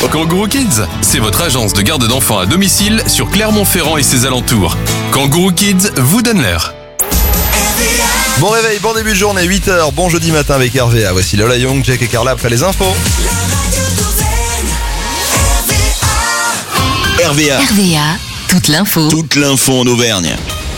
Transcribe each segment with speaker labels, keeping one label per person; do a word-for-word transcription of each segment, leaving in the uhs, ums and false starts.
Speaker 1: Kangourou Kids, c'est votre agence de garde d'enfants à domicile sur Clermont-Ferrand et ses alentours. Kangourou Kids vous donne l'heure.
Speaker 2: Bon réveil, bon début de journée, huit heures, bon jeudi matin avec R V A. Voici Lola Young, Jack et Carla après les infos.
Speaker 3: R V A.
Speaker 4: R V A, toute l'info.
Speaker 3: Toute l'info en Auvergne.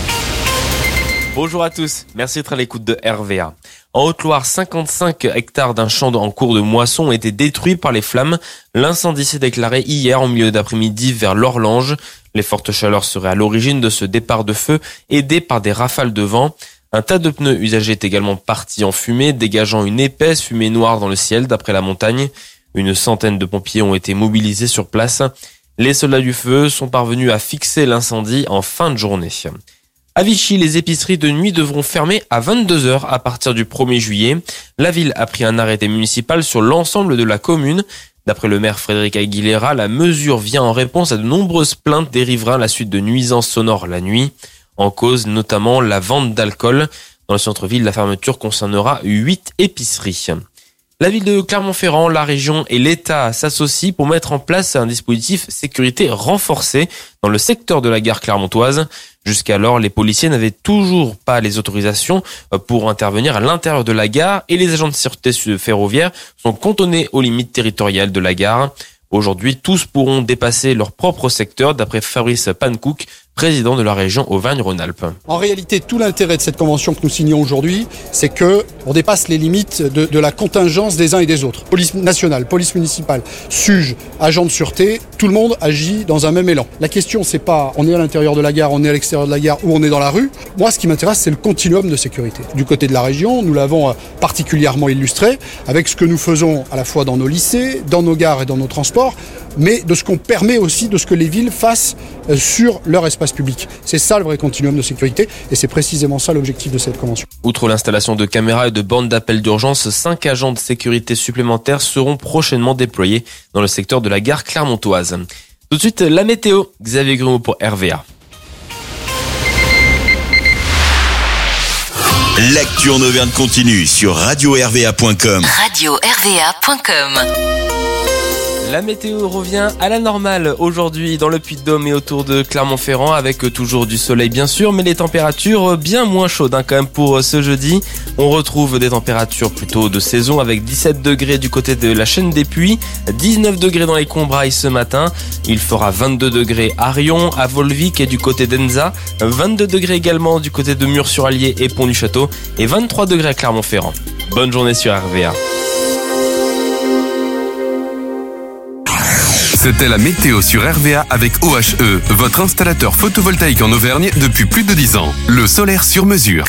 Speaker 5: Bonjour à tous, merci d'être à l'écoute de R V A. En Haute-Loire, cinquante-cinq hectares d'un champ en cours de moisson ont été détruits par les flammes. L'incendie s'est déclaré hier en milieu d'après-midi vers l'Orlange. Les fortes chaleurs seraient à l'origine de ce départ de feu, aidé par des rafales de vent. Un tas de pneus usagés est également parti en fumée, dégageant une épaisse fumée noire dans le ciel d'après la montagne. Une centaine de pompiers ont été mobilisés sur place. Les soldats du feu sont parvenus à fixer l'incendie en fin de journée. À Vichy, les épiceries de nuit devront fermer à vingt-deux heures à partir du premier juillet. La ville a pris un arrêté municipal sur l'ensemble de la commune. D'après le maire Frédéric Aguilera, la mesure vient en réponse à de nombreuses plaintes des riverains à la suite de nuisances sonores la nuit. En cause notamment la vente d'alcool. Dans le centre-ville, la fermeture concernera huit épiceries. La ville de Clermont-Ferrand, la région et l'État s'associent pour mettre en place un dispositif sécurité renforcé dans le secteur de la gare clermontoise. Jusqu'alors, les policiers n'avaient toujours pas les autorisations pour intervenir à l'intérieur de la gare et les agents de sûreté ferroviaire sont cantonnés aux limites territoriales de la gare. Aujourd'hui, tous pourront dépasser leur propre secteur, d'après Fabrice Pankouk, président de la région Auvergne-Rhône-Alpes.
Speaker 6: En réalité, tout l'intérêt de cette convention que nous signons aujourd'hui, c'est que on dépasse les limites de, de la contingence des uns et des autres. Police nationale, police municipale, S U G, agents de sûreté, tout le monde agit dans un même élan. La question, c'est pas on est à l'intérieur de la gare, on est à l'extérieur de la gare ou on est dans la rue. Moi, ce qui m'intéresse, c'est le continuum de sécurité. Du côté de la région, nous l'avons particulièrement illustré avec ce que nous faisons à la fois dans nos lycées, dans nos gares et dans nos transports, mais de ce qu'on permet aussi de ce que les villes fassent sur leur espace public. C'est ça le vrai continuum de sécurité et c'est précisément ça l'objectif de cette convention.
Speaker 5: Outre l'installation de caméras et de bornes d'appel d'urgence, cinq agents de sécurité supplémentaires seront prochainement déployés dans le secteur de la gare clermontoise. Tout de suite, la météo. Xavier Grumeau pour R V A.
Speaker 3: L'actu en Auvergne continue sur radio r v a point com.
Speaker 4: radio r v a point com.
Speaker 5: La météo revient à la normale aujourd'hui dans le Puy-de-Dôme et autour de Clermont-Ferrand avec toujours du soleil bien sûr, mais les températures bien moins chaudes hein, quand même pour ce jeudi. On retrouve des températures plutôt de saison avec dix-sept degrés du côté de la Chaîne des Puys, dix-neuf degrés dans les Combrailles ce matin. Il fera vingt-deux degrés à Rion, à Volvic et du côté d'Enza, vingt-deux degrés également du côté de Murs-sur-Allier et Pont-du-Château et vingt-trois degrés à Clermont-Ferrand. Bonne journée sur R V A.
Speaker 1: C'était la météo sur R V A avec O H E, votre installateur photovoltaïque en Auvergne depuis plus de dix ans. Le solaire sur mesure.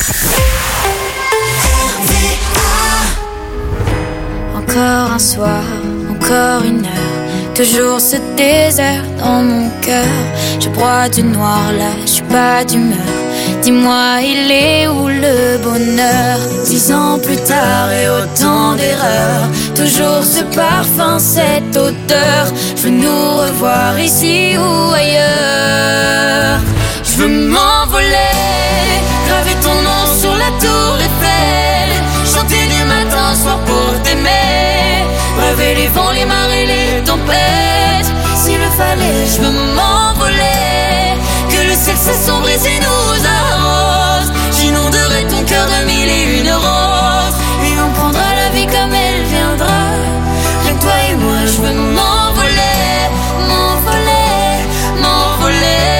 Speaker 7: Encore un soir, encore une heure, toujours ce désert dans mon cœur. Je broie du noir là, je suis pas d'humeur. Dis-moi, il est où le bonheur? Dix ans plus tard et autant d'erreurs, toujours ce parfum, cette odeur. Je veux nous revoir ici ou ailleurs. Je veux m'envoler, graver ton nom sur la tour Eiffel, chanter du matin au soir pour t'aimer, rêver les vents, les marées, les tempêtes. S'il le fallait, je veux m'envoler, que le ciel s'assombrit et nous arrose. J'inonderai ton cœur de mille et une roses, et on prendra la vie comme elle viendra. Rien que toi et moi, je veux m'envoler, m'envoler, m'envoler.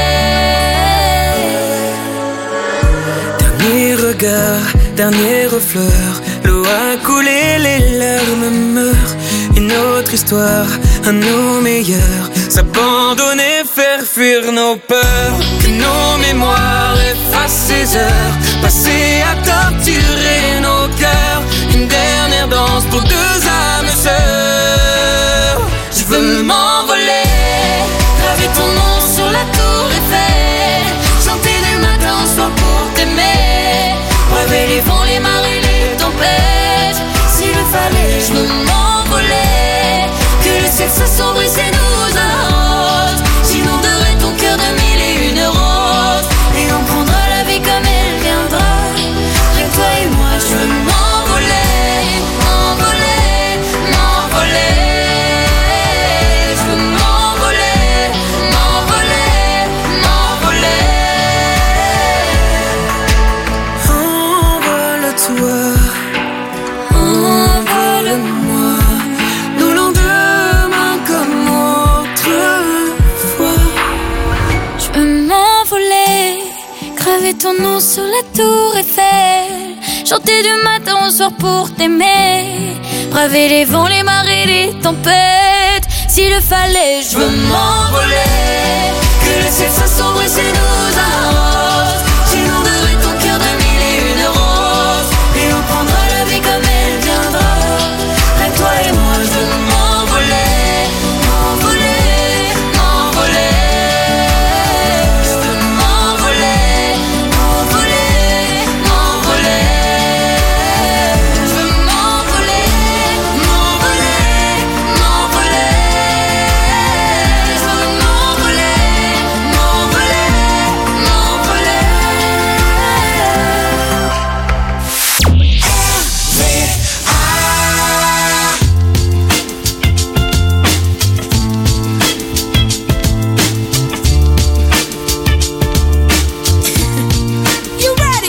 Speaker 8: Dernier regard, dernier refleur, l'eau a coulé, les larmes meurent. Une autre histoire, à nos meilleurs, s'abandonner, faire fuir nos peurs. Que nos mémoires effacent ces heures passées à torturer nos cœurs. Une dernière danse pour deux âmes sœurs. Je veux m'envoler, graver ton nom sur la tour Eiffel, chanter du matin au soir pour t'aimer, rêver les vents, les marées, les tempêtes. S'il le fallait, je veux m'envoler, que le ciel s'assombrit et nous arrose. J'inonderai ton cœur de mille et une roses, et on prendra la vie comme elle viendra. Rien que toi et moi, je veux m'envoler, m'envoler, m'envoler. Je veux
Speaker 7: ton nom sur la tour Eiffel, chanter du matin au soir pour t'aimer, braver les vents, les marées, les tempêtes. S'il le fallait, je veux m'envoler, que le ciel s'assombrit et nous arrose, j'inonderai ton cœur de mille et une roses, et on prendra la vie comme elle viendra. Avec toi et moi, je veux m'envoler, m'envoler, m'envoler. Je veux m'envoler, m'envoler, m'envoler. Je veux m'envoler, m'envoler, m'envoler. Je veux m'envoler, m'envoler, m'envoler. You ready?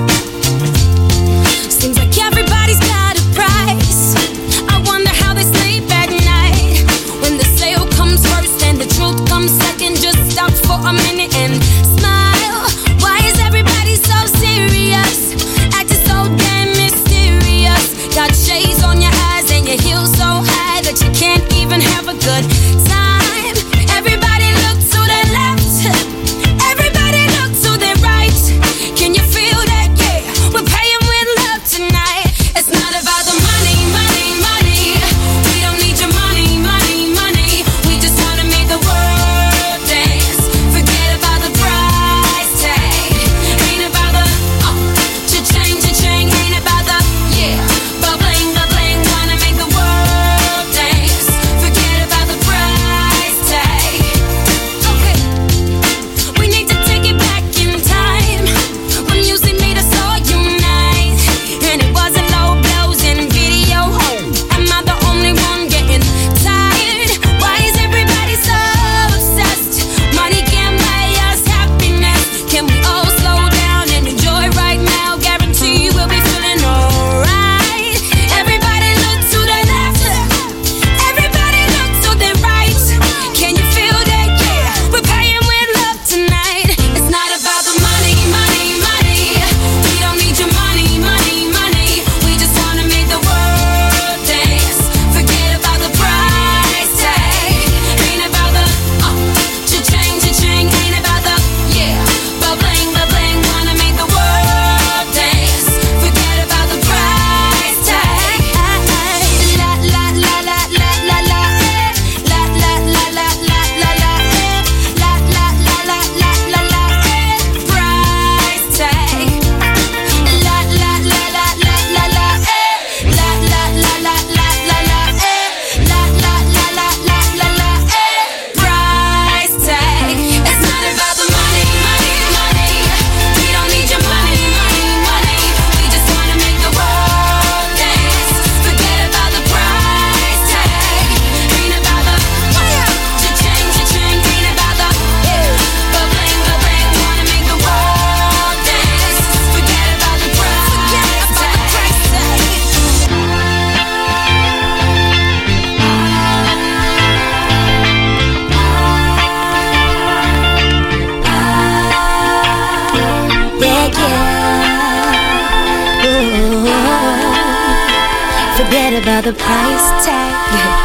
Speaker 7: Seems like everybody's got a price. I wonder how they sleep at night when the sale comes first and the truth comes second. Just stop for a minute and smile. Why is everybody so serious? Acting so damn mysterious. Got shades on your eyes and your heels so high that you can't even have a good time. Everybody look to their left. Everybody look to their right. Can you feel that? Yeah, we're paying with love tonight. It's not about the money, money, money. We don't need your money, money, money. We just wanna make the world dance. Forget about the price tag. Ain't about the oh, cha-ching, cha-ching. Ain't about the yeah, bubbling, bubbling. Wanna make the world dance. Forget about the price tag. Okay, we need to take it back in time when music made us all unite, and it wasn't low blows and video. Am I the only one getting tired? Why is everybody so obsessed? Money can't buy us happiness. Can we all slow down and enjoy right now? Guarantee we'll be feeling alright. Everybody look to the left. Everybody look to the right. Can you feel that? Yeah, we're paying with love tonight. It's not about the money, money, money. We don't need your money, money, money. We just wanna make the world dance. Forget about the price tag. Ain't about the oh, cha-ching, cha-ching. Ain't about the yeah, bubbling, bubbling. Wanna make the world dance. Forget about the price tag. La la la la la la la. La la la la la la la. La la la la la la la. Price tag. La la la la la la la. La la la la la la la. La la la la la la la. Price tag. It's not about the money, money, money. We don't need your money, money, money. We just wanna make the world dance. Forget about the price tag. Ain't about the cha-ching, cha-ching. Ain't about the bubbling, bubbling. Wanna make the world dance. Forget about the price tag. Yeah, yeah. Ooh, forget about the price tag.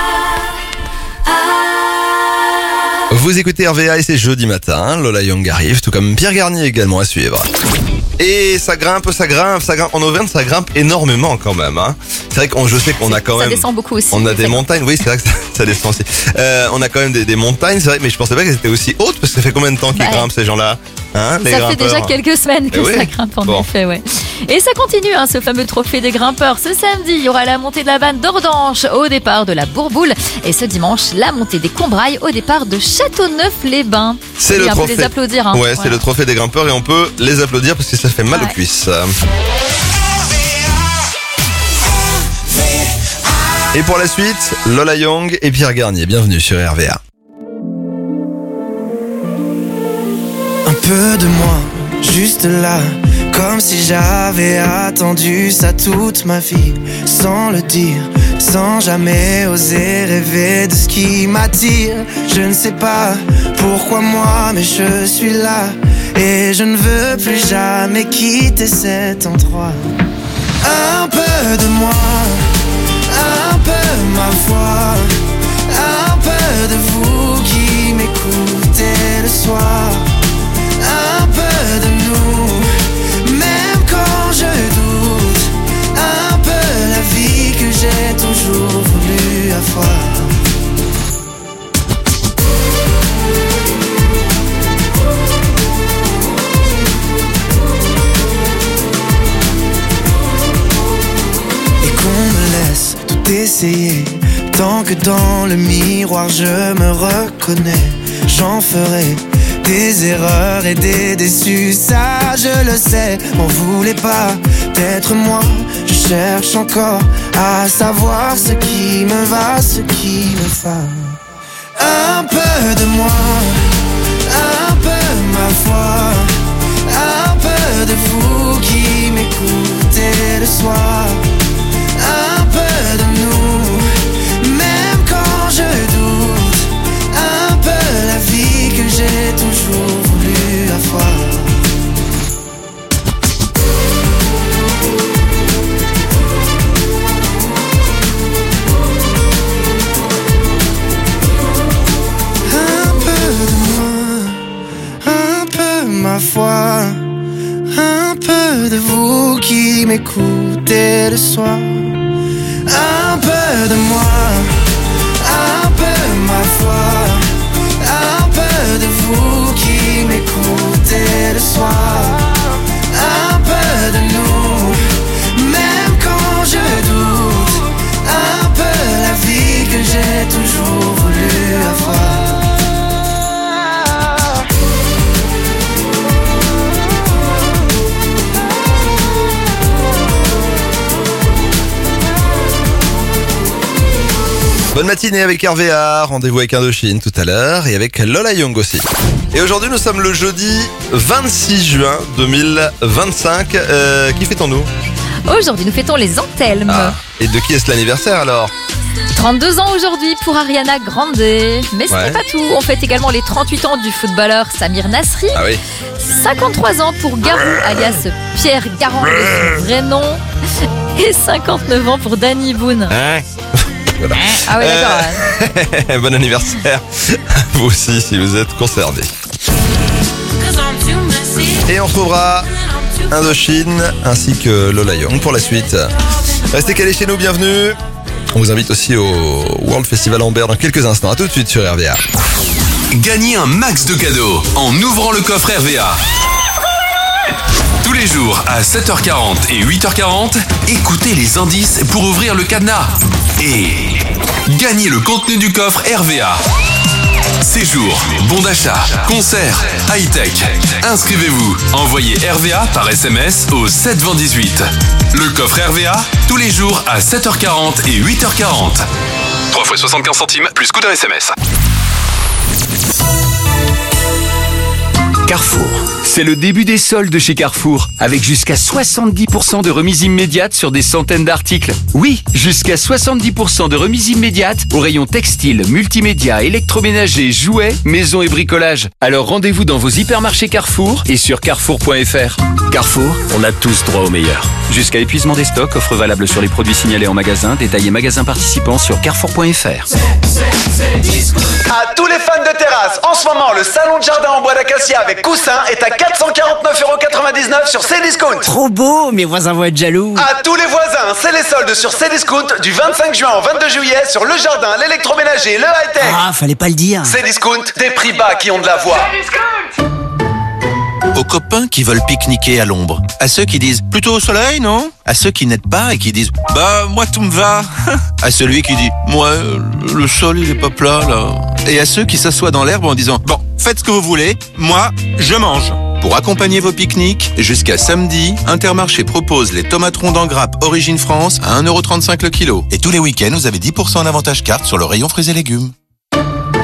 Speaker 2: Vous écoutez R V A et c'est jeudi matin, Lola Young arrive, tout comme Pierre Garnier également à suivre. Et ça grimpe, ça grimpe, ça grimpe. En Auvergne, ça grimpe énormément quand même. Hein. C'est vrai qu'on, je sais qu'on a quand
Speaker 9: Ça
Speaker 2: même.
Speaker 9: descend beaucoup aussi.
Speaker 2: On a des montagnes, oui, c'est vrai que ça, ça descend aussi. Euh, on a quand même des, des montagnes, c'est vrai, mais je pensais pas qu'elles étaient aussi hautes parce que ça fait combien de temps qu'ils
Speaker 9: Ouais.
Speaker 2: grimpent ces gens-là, hein, les
Speaker 9: Ça fait
Speaker 2: grimpeurs.
Speaker 9: déjà quelques semaines que
Speaker 2: Eh oui.
Speaker 9: ça grimpe en
Speaker 2: Bon.
Speaker 9: effet, ouais. Et ça continue, hein, ce fameux trophée des grimpeurs. Ce samedi, il y aura la montée de la vanne d'Ordanche au départ de la Bourboule. Et ce dimanche, la montée des Combrailles au départ de Châteauneuf-les-Bains.
Speaker 2: C'est
Speaker 9: Et
Speaker 2: le
Speaker 9: un
Speaker 2: trophée.
Speaker 9: peu les applaudir. Hein.
Speaker 2: Ouais,
Speaker 9: Voilà.
Speaker 2: c'est le trophée des grimpeurs et on peut les applaudir parce que ça fait mal
Speaker 9: Ouais.
Speaker 2: aux cuisses. Et pour la suite, Lola Young et Pierre Garnier. Bienvenue sur R V A.
Speaker 8: Un peu de moi, juste là, comme si j'avais attendu ça toute ma vie, sans le dire, sans jamais oser rêver de ce qui m'attire. Je ne sais pas pourquoi moi, mais je suis là, et je ne veux plus jamais quitter cet endroit. Un peu de moi, un peu ma foi, un peu de vous qui m'écoutez le soir, un peu de nous, même quand je doute, un peu la vie que j'ai toujours voulu avoir. Essayer, tant que dans le miroir je me reconnais, j'en ferai des erreurs et des déçus, ça je le sais. M'en voulez pas d'être moi, je cherche encore à savoir ce qui me va, ce qui me va. Un peu de moi, un peu ma foi, un peu de vous qui m'écoutez le soir, un peu de nous, même quand je doute, un peu la vie que j'ai toujours voulu avoir. Un peu de moi, un peu ma foi, un peu de vous qui m'écoutez le soir. Un peu de moi, un peu ma foi, un peu de vous qui m'écoutez le soir, un peu de nous, même quand je doute, un peu la vie que j'ai toujours voulu avoir.
Speaker 2: Bonne matinée avec R V A, rendez-vous avec Indochine tout à l'heure et avec Lola Young aussi. Et aujourd'hui nous sommes le jeudi vingt-six juin deux mille vingt-cinq. Euh, qui fêtons-nous ?
Speaker 9: Aujourd'hui, nous fêtons les Antelmes.
Speaker 2: Ah, et de qui est-ce l'anniversaire alors ?
Speaker 9: trente-deux ans aujourd'hui pour Ariana Grande. Mais ce
Speaker 2: Ouais.
Speaker 9: n'est pas tout. On fête également les trente-huit ans du footballeur Samir Nasri.
Speaker 2: Ah oui.
Speaker 9: cinquante-trois ans pour Garou, alias Pierre Garand, de son vrai nom. Et cinquante-neuf ans pour Danny Boone.
Speaker 2: Hein ? Voilà.
Speaker 9: Ah ouais, d'accord.
Speaker 2: Euh, bon anniversaire à vous aussi si vous êtes concernés. Et on retrouvera Indochine ainsi que Lola Young pour la suite. Restez calés chez nous, bienvenue. On vous invite aussi au World Festival Amber dans quelques instants. A tout de suite sur R V A.
Speaker 1: Gagnez un max de cadeaux en ouvrant le coffre R V A. Tous les jours à sept heures quarante et huit heures quarante, écoutez les indices pour ouvrir le cadenas. Et gagnez le contenu du coffre R V A. Séjour, bon d'achat, concert, high-tech. Inscrivez-vous, envoyez R V A par S M S au sept vingt dix-huit. Le coffre R V A, tous les jours à sept heures quarante et huit heures quarante. trois fois soixante-quinze centimes plus coût d'un S M S.
Speaker 10: Carrefour. C'est le début des soldes chez Carrefour, avec jusqu'à soixante-dix pour cent de remise immédiate sur des centaines d'articles. Oui, jusqu'à soixante-dix pour cent de remise immédiate au rayon textile, multimédia, électroménager, jouets, maison et bricolage. Alors rendez-vous dans vos hypermarchés Carrefour et sur carrefour point f r. Carrefour, on a tous droit au meilleur. Jusqu'à épuisement des stocks, offre valable sur les produits signalés en magasin, détaillés magasins participants sur carrefour point f r.
Speaker 11: À tous les fans de terrasse, en ce moment, le salon de jardin en bois d'acacia avec coussin est à quatre cent quarante-neuf euros quatre-vingt-dix-neuf sur Cdiscount.
Speaker 12: Trop beau, mes voisins vont être jaloux.
Speaker 11: À tous les voisins, c'est les soldes sur Cdiscount du vingt-cinq juin au vingt-deux juillet sur le jardin, l'électroménager, le high-tech.
Speaker 12: Ah, fallait pas le dire.
Speaker 11: Cdiscount, des prix bas qui ont de la voix.
Speaker 3: Aux copains qui veulent pique-niquer à l'ombre. À ceux qui disent « plutôt au soleil, non ?» À ceux qui n'aident pas et qui disent « bah, moi tout me va !» À celui qui dit « moi, le sol il est pas plat là !» Et à ceux qui s'assoient dans l'herbe en disant « bon, faites ce que vous voulez, moi, je mange !» Pour accompagner vos pique-niques, jusqu'à samedi, Intermarché propose les tomates rondes en grappe Origine France à un euro trente-cinq le kilo. Et tous les week-ends, vous avez dix pour cent en avantage carte sur le rayon fruits et légumes.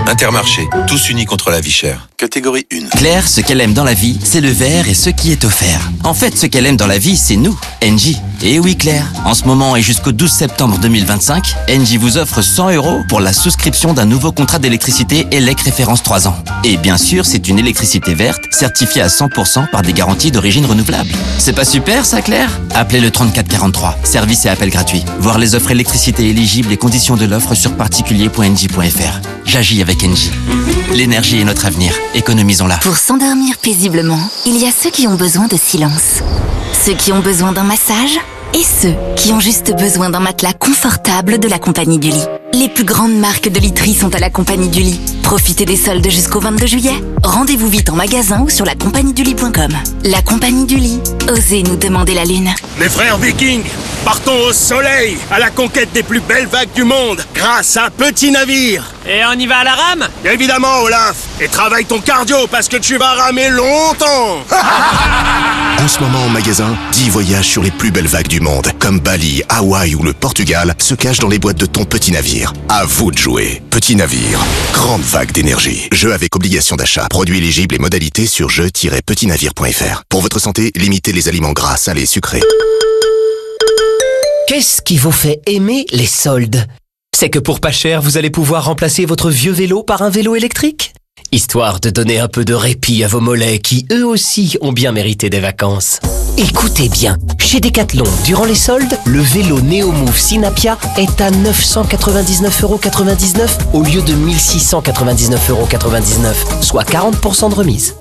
Speaker 3: Intermarché, tous unis contre la vie chère. Catégorie un.
Speaker 13: Claire, ce qu'elle aime dans la vie, c'est le verre et ce qui est offert. En fait, ce qu'elle aime dans la vie, c'est nous, Engie. Et oui Claire, en ce moment et jusqu'au douze septembre deux mille vingt-cinq, Engie vous offre cent euros pour la souscription d'un nouveau contrat d'électricité E L E C référence trois ans. Et bien sûr, c'est une électricité verte, certifiée à cent pour cent par des garanties d'origine renouvelable. C'est pas super ça Claire? Appelez le trente-quatre quarante-trois, service et appel gratuit. Voir les offres électricité éligibles et conditions de l'offre sur particulier point engie point f r. J'agis avec Engie. L'énergie est notre avenir, économisons-la.
Speaker 14: Pour s'endormir paisiblement, il y a ceux qui ont besoin de silence, ceux qui ont besoin d'un massage et ceux qui ont juste besoin d'un matelas confortable de la Compagnie du Lit. Les plus grandes marques de literie sont à la Compagnie du Lit. Profitez des soldes jusqu'au vingt-deux juillet. Rendez-vous vite en magasin ou sur la compagnie du lit point com. La Compagnie du Lit. Osez nous demander la lune.
Speaker 15: Les frères Vikings, partons au soleil, à la conquête des plus belles vagues du monde, grâce à un petit navire.
Speaker 16: Et on y va à la rame?
Speaker 15: Évidemment, Olaf. Et travaille ton cardio, parce que tu vas ramer longtemps.
Speaker 17: En ce moment, en magasin, dix voyages sur les plus belles vagues du monde, comme Bali, Hawaï ou le Portugal, se cachent dans les boîtes de ton petit navire. À vous de jouer. Petit navire, grande vague d'énergie. Jeu avec obligation d'achat. Produits éligibles et modalités sur jeu tiret petit navire point f r. Pour votre santé, limitez les aliments gras, salés, sucrés.
Speaker 18: Qu'est-ce qui vous fait aimer les soldes? C'est que pour pas cher, vous allez pouvoir remplacer votre vieux vélo par un vélo électrique? Histoire de donner un peu de répit à vos mollets qui, eux aussi, ont bien mérité des vacances. Écoutez bien, chez Decathlon, durant les soldes, le vélo Neomove Synapia est à neuf cent quatre-vingt-dix-neuf euros quatre-vingt-dix-neuf au lieu de mille six cent quatre-vingt-dix-neuf euros quatre-vingt-dix-neuf, soit quarante pour cent de remise.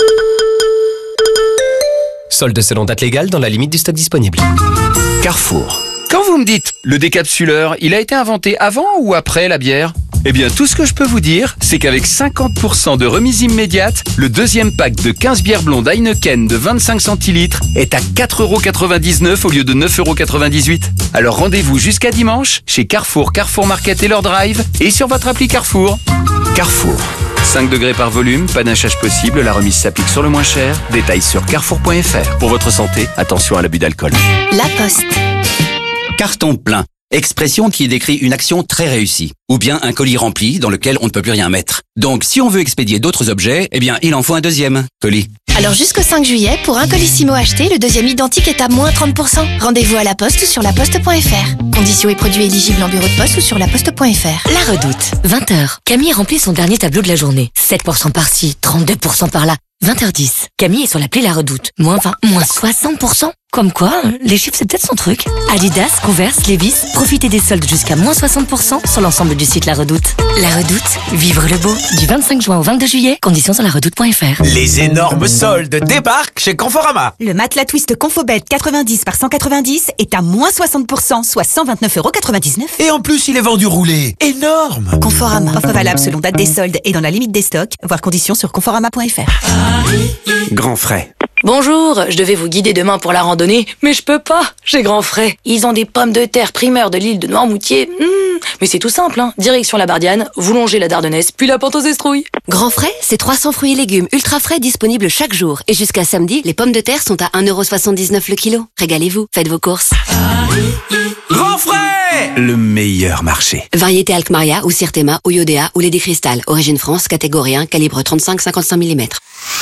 Speaker 18: Solde selon date légale dans la limite du stock disponible. Carrefour.
Speaker 10: Quand vous me dites, le décapsuleur, il a été inventé avant ou après la bière? Eh bien, tout ce que je peux vous dire, c'est qu'avec cinquante pour cent de remise immédiate, le deuxième pack de quinze bières blondes Heineken de vingt-cinq centilitres est à quatre euros quatre-vingt-dix-neuf au lieu de neuf euros quatre-vingt-dix-huit. Alors rendez-vous jusqu'à dimanche chez Carrefour, Carrefour Market et leur Drive et sur votre appli Carrefour. Carrefour. cinq degrés par volume, panachage possible, la remise s'applique sur le moins cher. Détails sur carrefour point f r. Pour votre santé, attention à l'abus d'alcool.
Speaker 14: La Poste.
Speaker 19: Carton plein. Expression qui décrit une action très réussie. Ou bien un colis rempli dans lequel on ne peut plus rien mettre. Donc, si on veut expédier d'autres objets, eh bien, il en faut un deuxième colis.
Speaker 20: Alors jusqu'au cinq juillet, pour un colissimo acheté, le deuxième identique est à moins trente pour cent. Rendez-vous à la Poste ou sur la poste point f r. Conditions et produits éligibles en bureau de poste ou sur la poste point f r.
Speaker 21: La Redoute. vingt heures. Camille remplit son dernier tableau de la journée. sept pour cent par-ci, trente-deux pour cent par-là. vingt heures dix. Camille est sur l'appli La Redoute. Moins vingt, moins soixante pour cent. Comme quoi, les chiffres c'est peut-être son truc. Adidas, Converse, Levi's, profitez des soldes jusqu'à moins soixante pour cent sur l'ensemble du site La Redoute. La Redoute, vivre le beau. Du vingt-cinq juin au vingt-deux juillet, conditions sur la redoute point f r.
Speaker 22: Les énormes soldes débarquent chez Conforama.
Speaker 23: Le matelas Twist Confobed quatre-vingt-dix par cent quatre-vingt-dix est à moins soixante pour cent, soit cent vingt-neuf euros quatre-vingt-dix-neuf.
Speaker 22: Et en plus, il est vendu roulé. Énorme.
Speaker 23: Conforama. Offre valable selon date des soldes et dans la limite des stocks. Voir conditions sur conforama point f r.
Speaker 22: Grand frais.
Speaker 21: Bonjour, je devais vous guider demain pour la randonnée, mais je peux pas, j'ai grand frais. Ils ont des pommes de terre primeurs de l'île de Noirmoutier. Mmh, mais c'est tout simple, hein. Direction la Bardiane, vous longez la Dardennaise, puis la pente aux Estrouilles.
Speaker 24: Grand frais, c'est trois cents fruits et légumes ultra frais disponibles chaque jour. Et jusqu'à samedi, les pommes de terre sont à un euro soixante-dix-neuf le kilo. Régalez-vous, faites vos courses.
Speaker 22: Grand frais, le meilleur marché.
Speaker 24: Variété Alkmaria ou Sirtema ou Iodea ou lait des cristal. Origine France, catégorie un, calibre trente-cinq à cinquante-cinq millimètres.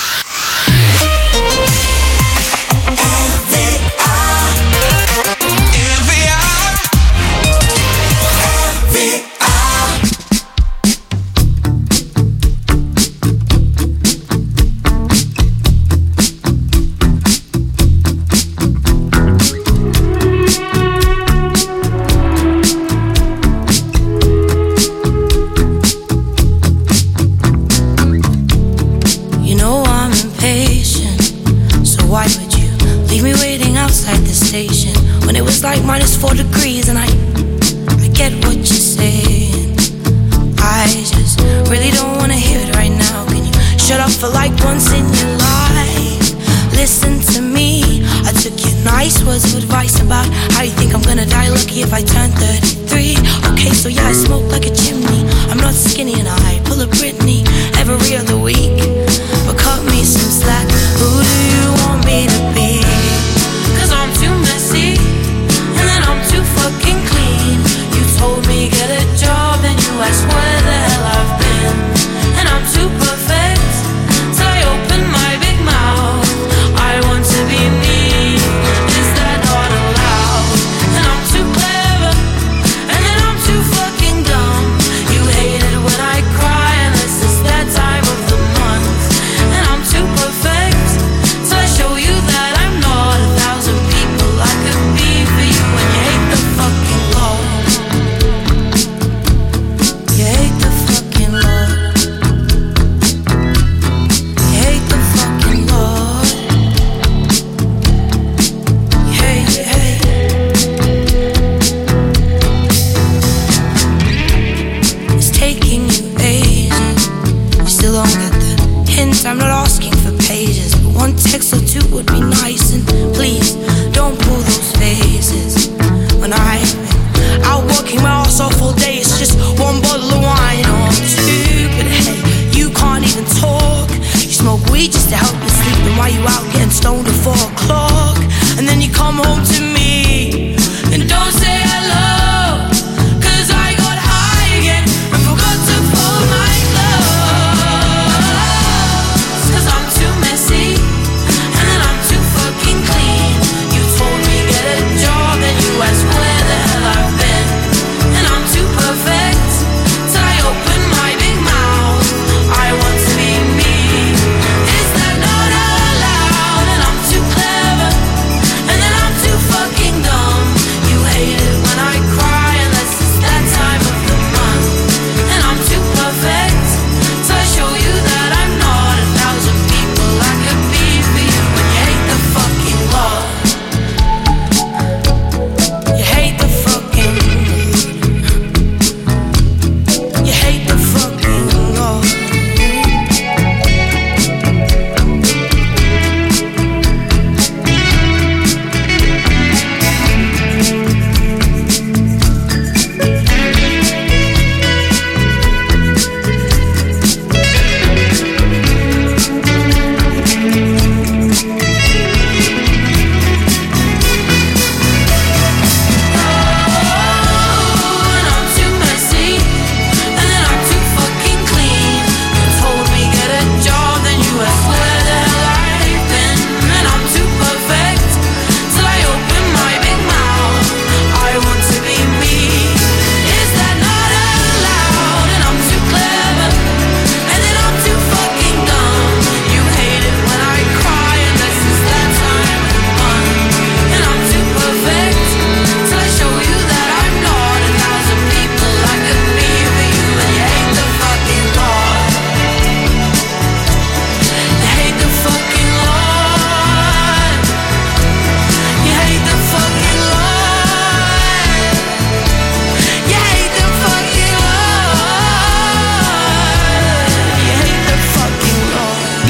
Speaker 25: Like minus four degrees and I I get what you're saying. I just really don't wanna hear it right now. Can you shut up for like once in your life? Listen to me. I took your nice words of advice about how you think I'm gonna die lucky if I turn thirty-three. Okay, so yeah, I smoke like a chimney. I'm not skinny and I pull a Britney every other week. But cut me some slack. Who do you want me to be? Cause I'm too messy. I'm too fucking clean. You told me get a job and you asked where the hell I've been.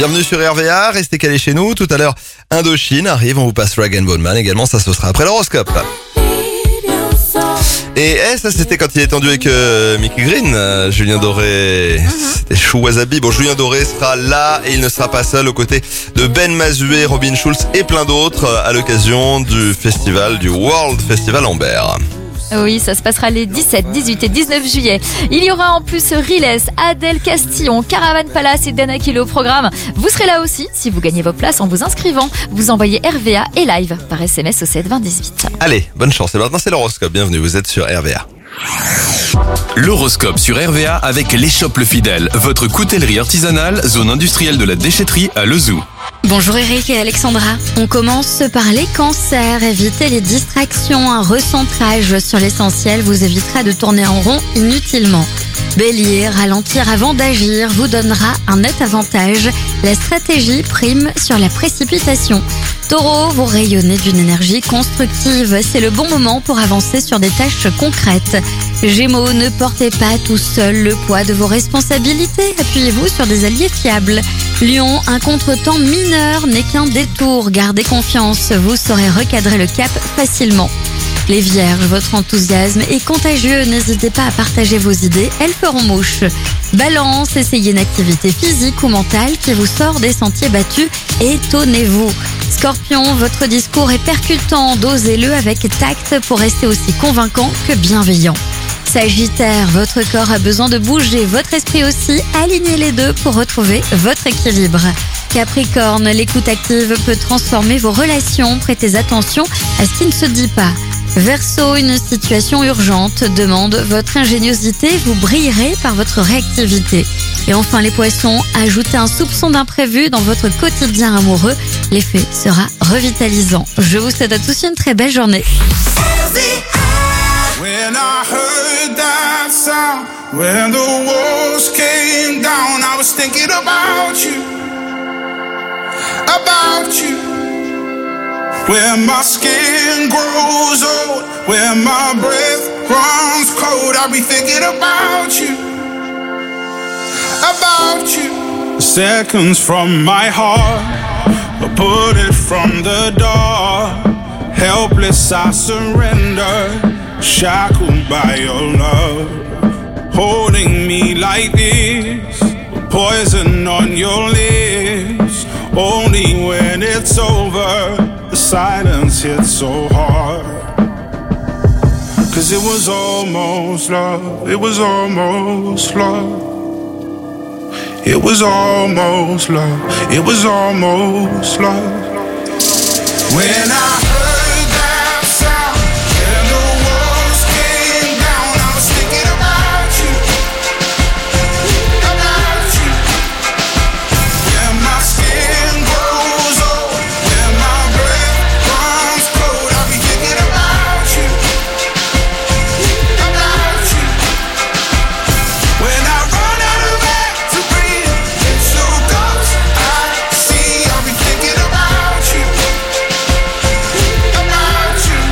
Speaker 2: Bienvenue sur R V A, restez calés chez nous. Tout à l'heure, Indochine arrive, on vous passe Rag and Bone Man également, ça ce sera après l'horoscope. Et eh, ça c'était quand il est tendu avec euh, Mickey Green, euh, Julien Doré, c'était chou wasabi. Bon, Julien Doré sera là et il ne sera pas seul aux côtés de Ben Mazué, Robin Schulz et plein d'autres euh, à l'occasion du festival, du World Festival Amber.
Speaker 9: Oui, ça se passera les dix-sept, dix-huit et dix-neuf juillet. Il y aura en plus Riles, Adèle Castillon, Caravan Palace et Dana Kilo au programme. Vous serez là aussi si vous gagnez vos places en vous inscrivant. Vous envoyez R V A et live par S M S au sept vingt dix-huit.
Speaker 2: Allez, bonne chance. Et maintenant c'est l'horoscope. Bienvenue, vous êtes sur R V A.
Speaker 1: L'horoscope sur R V A avec l'Échoppe Le Fidèle, votre coutellerie artisanale, zone industrielle de la déchetterie à Lezou.
Speaker 4: Bonjour Eric et Alexandra. On commence par les cancers. Évitez les distractions. Un recentrage sur l'essentiel vous évitera de tourner en rond inutilement. Bélier, ralentir avant d'agir vous donnera un net avantage. La stratégie prime sur la précipitation. Taureau, vous rayonnez d'une énergie constructive. C'est le bon moment pour avancer sur des tâches concrètes. Gémeaux, ne portez pas tout seul le poids de vos responsabilités. Appuyez-vous sur des alliés fiables. Lion, un contretemps mineur n'est qu'un détour. Gardez confiance, vous saurez recadrer le cap facilement. Les Vierges, votre enthousiasme est contagieux. N'hésitez pas à partager vos idées, elles feront mouche. Balance, essayez une activité physique ou mentale qui vous sort des sentiers battus. Étonnez-vous. Scorpion, votre discours est percutant. Dosez-le avec tact pour rester aussi convaincant que bienveillant. Sagittaire, votre corps a besoin de bouger, votre esprit aussi. Alignez les deux pour retrouver votre équilibre. Capricorne, l'écoute active peut transformer vos relations. Prêtez attention à ce qui ne se dit pas. Verseau, une situation urgente demande votre ingéniosité. Vous brillerez par votre réactivité. Et enfin les poissons, ajoutez un soupçon d'imprévu dans votre quotidien amoureux. L'effet sera revitalisant. Je vous souhaite à tous une très belle journée.
Speaker 5: When I heard that sound, when the walls came down, I was thinking about you, about you. When my skin grows old, when my breath runs cold, I'll be thinking about you, about you. Seconds from my heart, a bullet from the dark. Helpless I surrender, shackled by your love. Holding me like this, poison on your lips. Only when it's over, the silence hits so hard. Cause it was almost love, it was almost love. It was almost love, it was almost love. When I heard that sound, and the walls came down, I was thinking about you, about you. When my skin grows old, when my breath runs cold, I'll be thinking about you, about you. When I run out of air to breathe, it's so close I see, I'll be thinking about you, about you.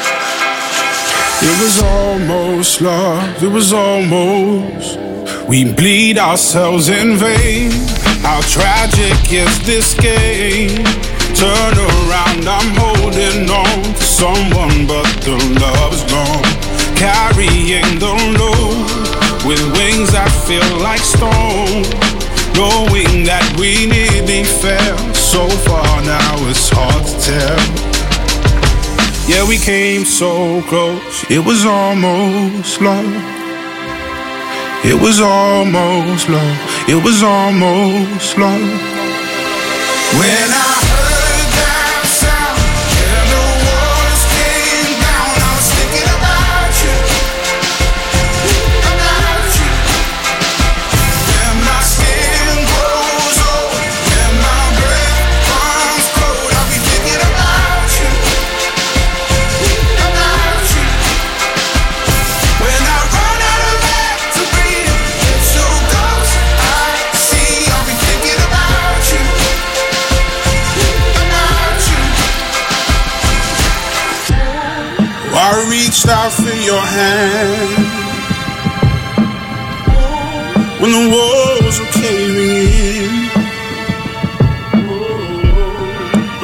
Speaker 5: It was almost love, it was almost. We bleed ourselves in vain. How tragic is this game? Turn around, I'm holding on to someone, but the love's gone. Carrying the load with wings that feel like stone. Knowing that we nearly fell so far, now it's hard to tell. Yeah, we came so close, it was almost love. It was almost love, it was almost love. When I heard that sound, and the walls came down, I was thinking about you, about you. When my skin grows old, when my breath runs cold, I'll be thinking about you, about you. When I run out of air to breathe, it's so close I see, I'll be thinking about you, about you. I reached out for your hand when the walls were caving in.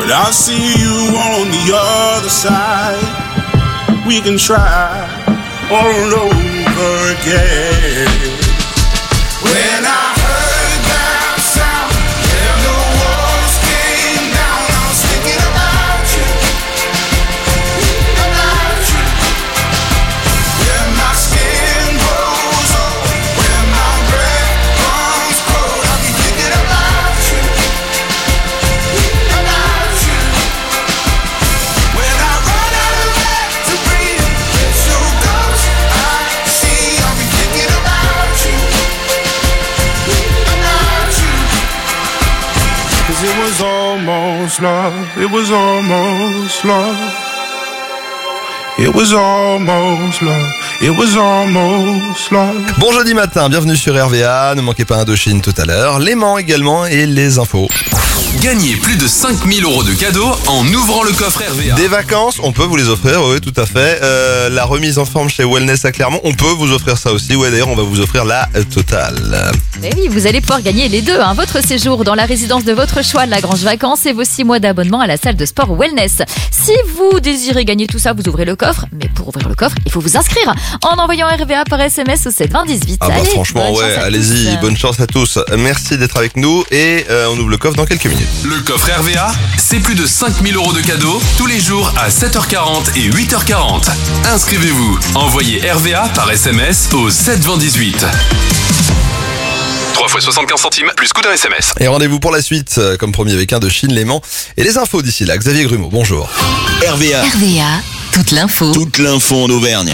Speaker 5: But I'll see you on the other side. We can try all over again. When I heard that sound, and the walls came down, I was thinking about you, about you. When my skin grows old, when my breath comes cold, I'll be thinking about you, about you. When I run out of air to breathe, it's so close I see, I'll be thinking about you, about you. 'Cause it was almost love, it was almost love. It was almost love, it was almost love.
Speaker 2: Bon jeudi matin, bienvenue sur R V A. Ne manquez pas Indochine tout à l'heure, Léman également et les infos.
Speaker 1: Gagnez plus de cinq mille euros de cadeaux en ouvrant le coffre R V A.
Speaker 2: Des vacances, on peut vous les offrir, oui tout à fait. Euh, la remise en forme chez Wellness à Clermont, on peut vous offrir ça aussi. Ouais, d'ailleurs on va vous offrir la totale.
Speaker 9: Mais oui, vous allez pouvoir gagner les deux, hein. Votre séjour dans la résidence de votre choix de la Grange Vacances et vos six mois d'abonnement à la salle de sport Wellness. Si vous désirez gagner tout ça, vous ouvrez le coffre. Mais pour ouvrir le coffre, il faut vous inscrire en envoyant R V A par S M S au sept vingt dix-huit.
Speaker 2: Ah bah
Speaker 9: Allez,
Speaker 2: franchement
Speaker 9: bonne
Speaker 2: ouais,
Speaker 9: chance à
Speaker 2: allez-y,
Speaker 9: tous.
Speaker 2: bonne chance à tous. Merci d'être avec nous et euh, on ouvre le coffre dans quelques minutes.
Speaker 1: Le coffre R V A, c'est plus de cinq mille euros de cadeaux tous les jours à sept heures quarante et huit heures quarante. Inscrivez-vous, envoyez R V A par S M S au sept vingt dix-huit. trois fois soixante-quinze centimes plus coût d'un S M S.
Speaker 2: Et rendez-vous pour la suite, euh, comme promis avec Indochine, Léman et les infos d'ici là. Xavier Grumeau, bonjour.
Speaker 6: R V A.
Speaker 20: R V A, toute l'info.
Speaker 6: Toute l'info en Auvergne.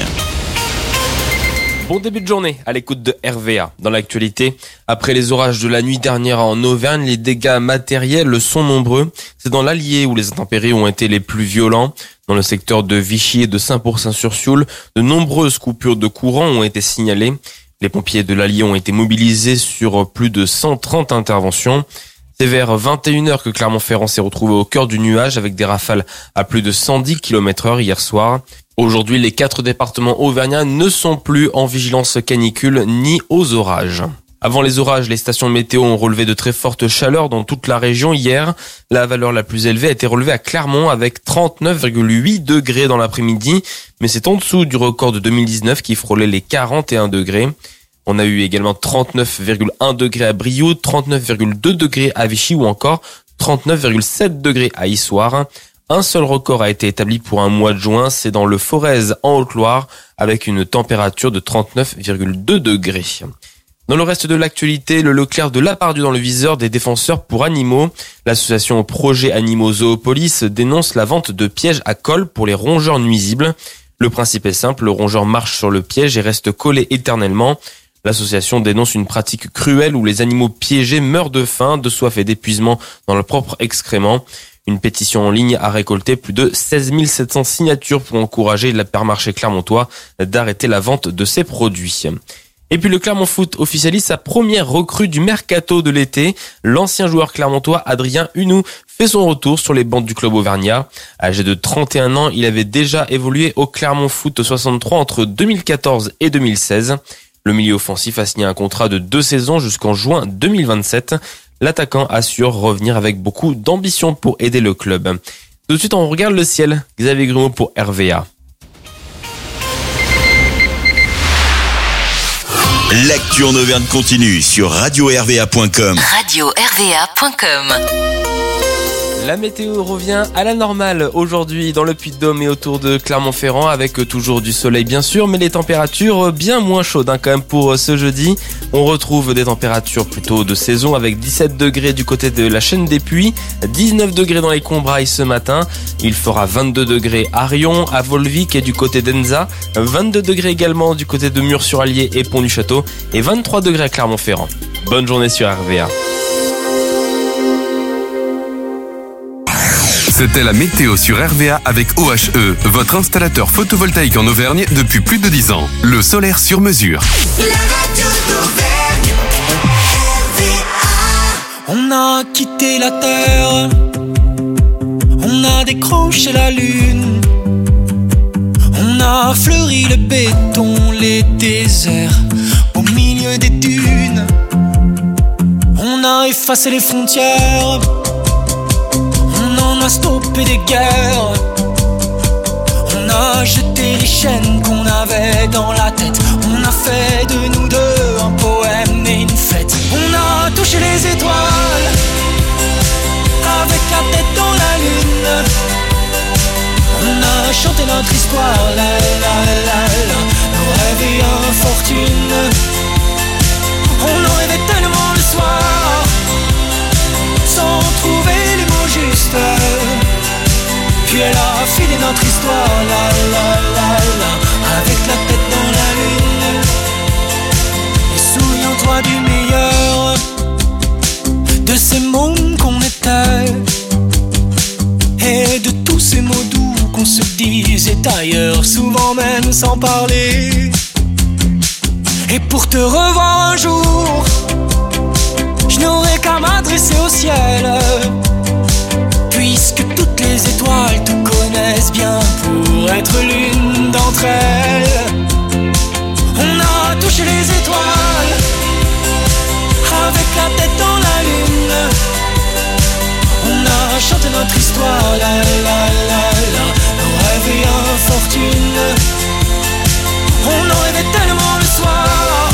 Speaker 7: Bon début de journée à l'écoute de R V A. Dans l'actualité, après les orages de la nuit dernière en Auvergne, les dégâts matériels sont nombreux. C'est dans l'Allier où les intempéries ont été les plus violents. Dans le secteur de Vichy et de Saint-Pourçain-sur-Sioule, de nombreuses coupures de courant ont été signalées. Les pompiers de l'Allier ont été mobilisés sur plus de cent trente interventions. C'est vers vingt et une heures que Clermont-Ferrand s'est retrouvé au cœur du nuage avec des rafales à plus de cent dix kilomètres heure hier soir. Aujourd'hui, les quatre départements auvergnats ne sont plus en vigilance canicule ni aux orages. Avant les orages, les stations météo ont relevé de très fortes chaleurs dans toute la région hier. La valeur la plus élevée a été relevée à Clermont avec trente-neuf virgule huit degrés dans l'après-midi, mais c'est en dessous du record de deux mille dix-neuf qui frôlait les quarante et un degrés. On a eu également trente-neuf virgule un degrés à Brioude, trente-neuf virgule deux degrés à Vichy ou encore trente-neuf virgule sept degrés à Issoire. Un seul record a été établi pour un mois de juin, c'est dans le Forez en Haute-Loire avec une température de trente-neuf virgule deux degrés. Dans le reste de l'actualité, le Leclerc de Lapardieu dans le viseur des défenseurs pour animaux. L'association Projet Animaux Zoopolis dénonce la vente de pièges à colle pour les rongeurs nuisibles. Le principe est simple, le rongeur marche sur le piège et reste collé éternellement. L'association dénonce une pratique cruelle où les animaux piégés meurent de faim, de soif et d'épuisement dans leurs propres excréments. Une pétition en ligne a récolté plus de seize mille sept cents signatures pour encourager l'hypermarché clermontois d'arrêter la vente de ces produits. Et puis le Clermont Foot officialise sa première recrue du mercato de l'été. L'ancien joueur clermontois Adrien Hunou fait son retour sur les bancs du club auvergnat. Âgé de trente et un ans, il avait déjà évolué au Clermont Foot soixante-trois entre deux mille quatorze et deux mille seize. Le milieu offensif a signé un contrat de deux saisons jusqu'en juin deux mille vingt-sept. L'attaquant assure revenir avec beaucoup d'ambition pour aider le club. Tout de suite, on regarde le ciel. Xavier Grumeau pour R V A.
Speaker 6: L'actu en Auvergne continue sur radio r v a point com.
Speaker 21: radio r v a point com.
Speaker 7: La météo revient à la normale aujourd'hui dans le Puy-de-Dôme et autour de Clermont-Ferrand avec toujours du soleil bien sûr, mais les températures bien moins chaudes hein, quand même pour ce jeudi. On retrouve des températures plutôt de saison avec dix-sept degrés du côté de la Chaîne des Puys, dix-neuf degrés dans les Combrailles ce matin. Il fera vingt-deux degrés à Rion, à Volvic et du côté d'Enza, vingt-deux degrés également du côté de Murs-sur-Allier et Pont-du-Château et vingt-trois degrés à Clermont-Ferrand. Bonne journée sur R V A.
Speaker 1: C'était la météo sur R V A avec O H E, votre installateur photovoltaïque en Auvergne depuis plus de dix ans. Le solaire sur mesure.
Speaker 8: On a quitté la terre, on a décroché la lune, on a fleuri le béton, les déserts au milieu des dunes, on a effacé les frontières, on en a a stoppé des guerres. On a jeté les chaînes qu'on avait dans la tête. On a fait de nous deux un poème et une fête. On a touché les étoiles avec la tête dans la lune. On a chanté notre histoire, la la la la, nos rêves et infortunes. On en rêvait tellement le soir, sans trouver les mots justes. Puis elle a filé notre histoire, la la la la, avec la tête dans la lune. Et souviens-toi du meilleur de ces mômes qu'on était, et de tous ces mots doux qu'on se disait ailleurs, souvent même sans parler. Et pour te revoir un jour, je n'aurai qu'à m'adresser au ciel, puisque toutes les étoiles te connaissent bien pour être l'une d'entre elles. On a touché les étoiles avec la tête dans la lune. On a chanté notre histoire, la la la la, nos rêves et infortunes. On en rêvait tellement le soir,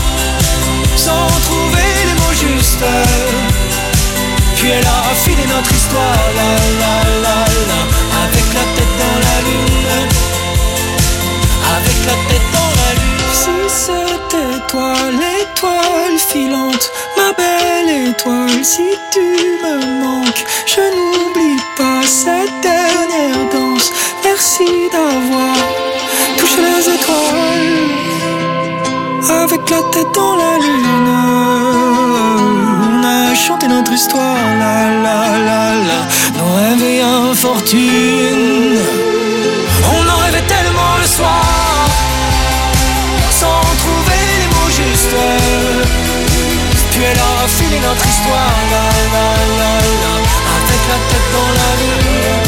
Speaker 8: sans trouver les mots justes. Puis elle a filé notre histoire, la la la la, avec la tête dans la lune. Avec la tête dans la lune. Si c'était toi l'étoile filante, ma belle étoile, si tu me manques, je n'oublie pas cette dernière danse. Merci d'avoir touché les étoiles avec la tête dans la lune. On a chanté notre histoire, la la la la, nos rêves et infortunes. On en rêvait tellement le soir, sans trouver les mots justes. Puis elle a filé notre histoire, la la la la, avec la tête dans la lune.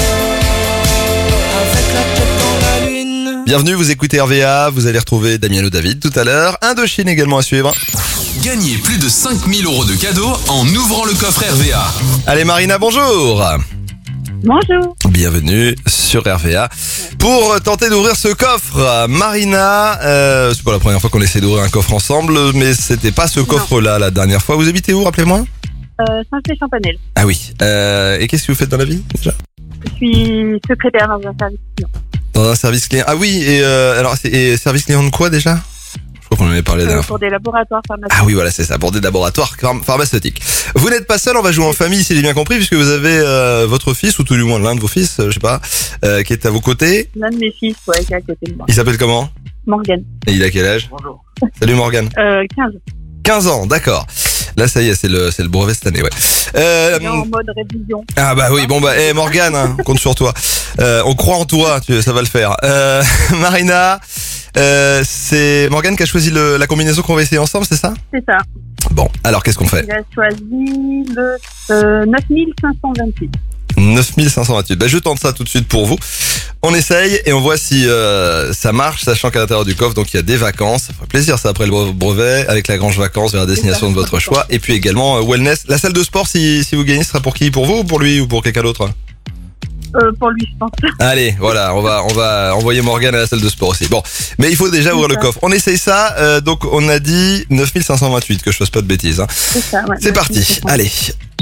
Speaker 8: Avec la tête dans la lune.
Speaker 2: Bienvenue, vous écoutez R V A, vous allez retrouver Damien Le David tout à l'heure. Indochine également à suivre.
Speaker 1: Gagnez plus de cinq mille euros de cadeaux en ouvrant le coffre R V A.
Speaker 2: Allez Marina, bonjour.
Speaker 3: Bonjour.
Speaker 2: Bienvenue sur R V A. Pour tenter d'ouvrir ce coffre, Marina, euh, c'est pas la première fois qu'on essaie d'ouvrir un coffre ensemble, mais c'était pas ce coffre-là la dernière fois. Vous habitez où, rappelez-moi?
Speaker 3: Euh, Saint-Cé-Champanel.
Speaker 2: Ah oui. Euh, et qu'est-ce que vous faites dans la vie déjà?
Speaker 3: Je suis secrétaire dans un service client.
Speaker 2: Dans un service client. Ah oui. Et euh, alors, c'est et service client de quoi déjà? Je crois qu'on en avait parlé la
Speaker 3: Euh,
Speaker 2: dernière fois.
Speaker 3: pour des laboratoires pharmaceutiques.
Speaker 2: Ah oui, voilà, c'est ça, pour des laboratoires pharm- pharmaceutiques. Vous n'êtes pas seul, on va jouer en famille, si j'ai bien compris, puisque vous avez euh, votre fils, ou tout du moins l'un de vos fils, euh, je sais pas, euh, qui est à vos côtés.
Speaker 3: L'un de mes fils, ouais, qui est à côté de moi.
Speaker 2: Il s'appelle comment?
Speaker 3: Morgane.
Speaker 2: Et il a quel âge?
Speaker 3: Bonjour.
Speaker 2: Salut Morgane.
Speaker 3: Euh, quinze.
Speaker 2: quinze ans, d'accord. Là, ça y est, c'est le, c'est le brevet cette année, ouais. Euh,
Speaker 3: Il est en mode révision.
Speaker 2: ah bah oui, bon bah, eh Morgane, hein, on compte sur toi. Euh, on croit en toi, tu, ça va le faire. Euh, Marina, euh, c'est Morgane qui a choisi le, la combinaison qu'on va essayer ensemble, c'est ça?
Speaker 3: C'est ça.
Speaker 2: Bon, alors qu'est-ce qu'on fait?
Speaker 3: Il a choisi le euh, neuf mille cinq cent vingt-huit.
Speaker 2: neuf mille cinq cent vingt-huit. Bah, je tente ça tout de suite pour vous. On essaye et on voit si euh, ça marche, sachant qu'à l'intérieur du coffre, donc il y a des vacances. Ça ferait plaisir ça après le brevet, avec la Grange Vacances vers la destination de votre choix. Et puis également euh, wellness. La salle de sport, si, si vous gagnez, ce sera pour qui? Pour vous ou pour lui ou pour quelqu'un d'autre?
Speaker 3: Euh, pour lui, je pense.
Speaker 2: Allez, voilà, on va on va envoyer Morgane à la salle de sport aussi. Bon, mais il faut déjà ouvrir le coffre. On essaye ça. Euh, donc on a dit neuf mille cinq cent vingt-huit, que je fasse pas de bêtises. Hein.
Speaker 3: C'est ça, ouais.
Speaker 2: C'est parti. Allez.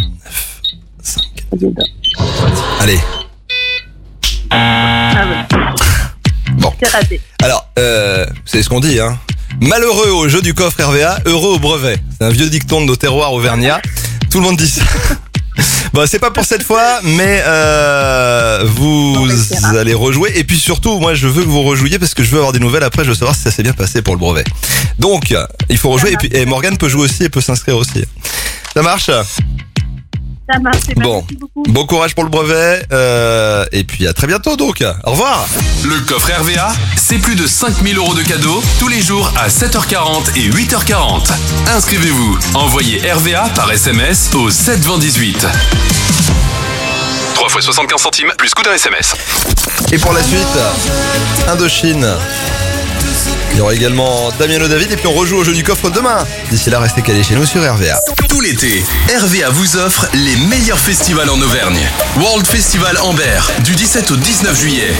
Speaker 2: Allez.
Speaker 3: Ah ouais.
Speaker 2: Bon.
Speaker 3: C'est raté.
Speaker 2: Alors, euh, c'est ce qu'on dit, hein. Malheureux au jeu du coffre R V A, heureux au brevet. C'est un vieux dicton de nos terroirs auvergnats. Tout le monde dit ça. Bon, c'est pas pour cette fois, mais euh, vous allez rejouer. Et puis surtout, moi, je veux que vous rejouiez parce que je veux avoir des nouvelles après. Je veux savoir si ça s'est bien passé pour le brevet. Donc, il faut rejouer. Et puis, et Morgane peut jouer aussi et peut s'inscrire aussi. Ça marche?
Speaker 3: Ça marche.
Speaker 2: Bon, bon courage pour le brevet. Euh, et puis à très bientôt donc. Au revoir.
Speaker 1: Le coffre R V A, c'est plus de cinq mille euros de cadeaux tous les jours à sept heures quarante et huit heures quarante. Inscrivez-vous. Envoyez R V A par S M S au sept vingt dix-huit. trois fois soixante-quinze centimes plus coût d'un S M S.
Speaker 2: Et pour la suite, Indochine. Il y aura également Damien Le David et puis on rejoue au jeu du coffre demain. D'ici là, restez calés chez nous sur R V A.
Speaker 1: Tout l'été, R V A vous offre les meilleurs festivals en Auvergne. World Festival Amber, du dix-sept au dix-neuf juillet.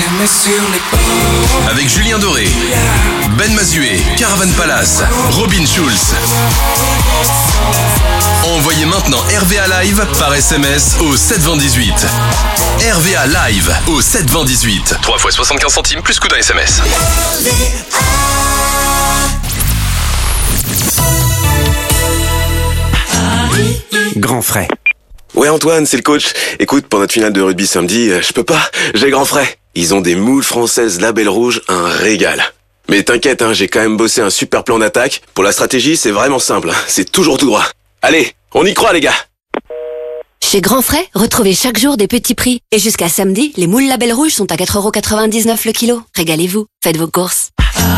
Speaker 1: Avec Julien Doré, Ben Mazué, Caravan Palace, Robin Schulz. Envoyez maintenant R V A Live par S M S au sept vingt dix-huit. R V A Live au sept vingt dix-huit. trois fois soixante-quinze centimes plus coût d'un S M S.
Speaker 22: Grand frais.
Speaker 11: Ouais Antoine, c'est le coach. Écoute, pour notre finale de rugby samedi, euh, je peux pas, j'ai grand frais. Ils ont des moules françaises label rouge, un régal. Mais t'inquiète, hein, j'ai quand même bossé un super plan d'attaque. Pour la stratégie, c'est vraiment simple, hein, c'est toujours tout droit. Allez, on y croit les gars.
Speaker 24: Chez Grand Frais, retrouvez chaque jour des petits prix. Et jusqu'à samedi, les moules label rouge sont à quatre euros quatre-vingt-dix-neuf le kilo. Régalez-vous, faites vos courses.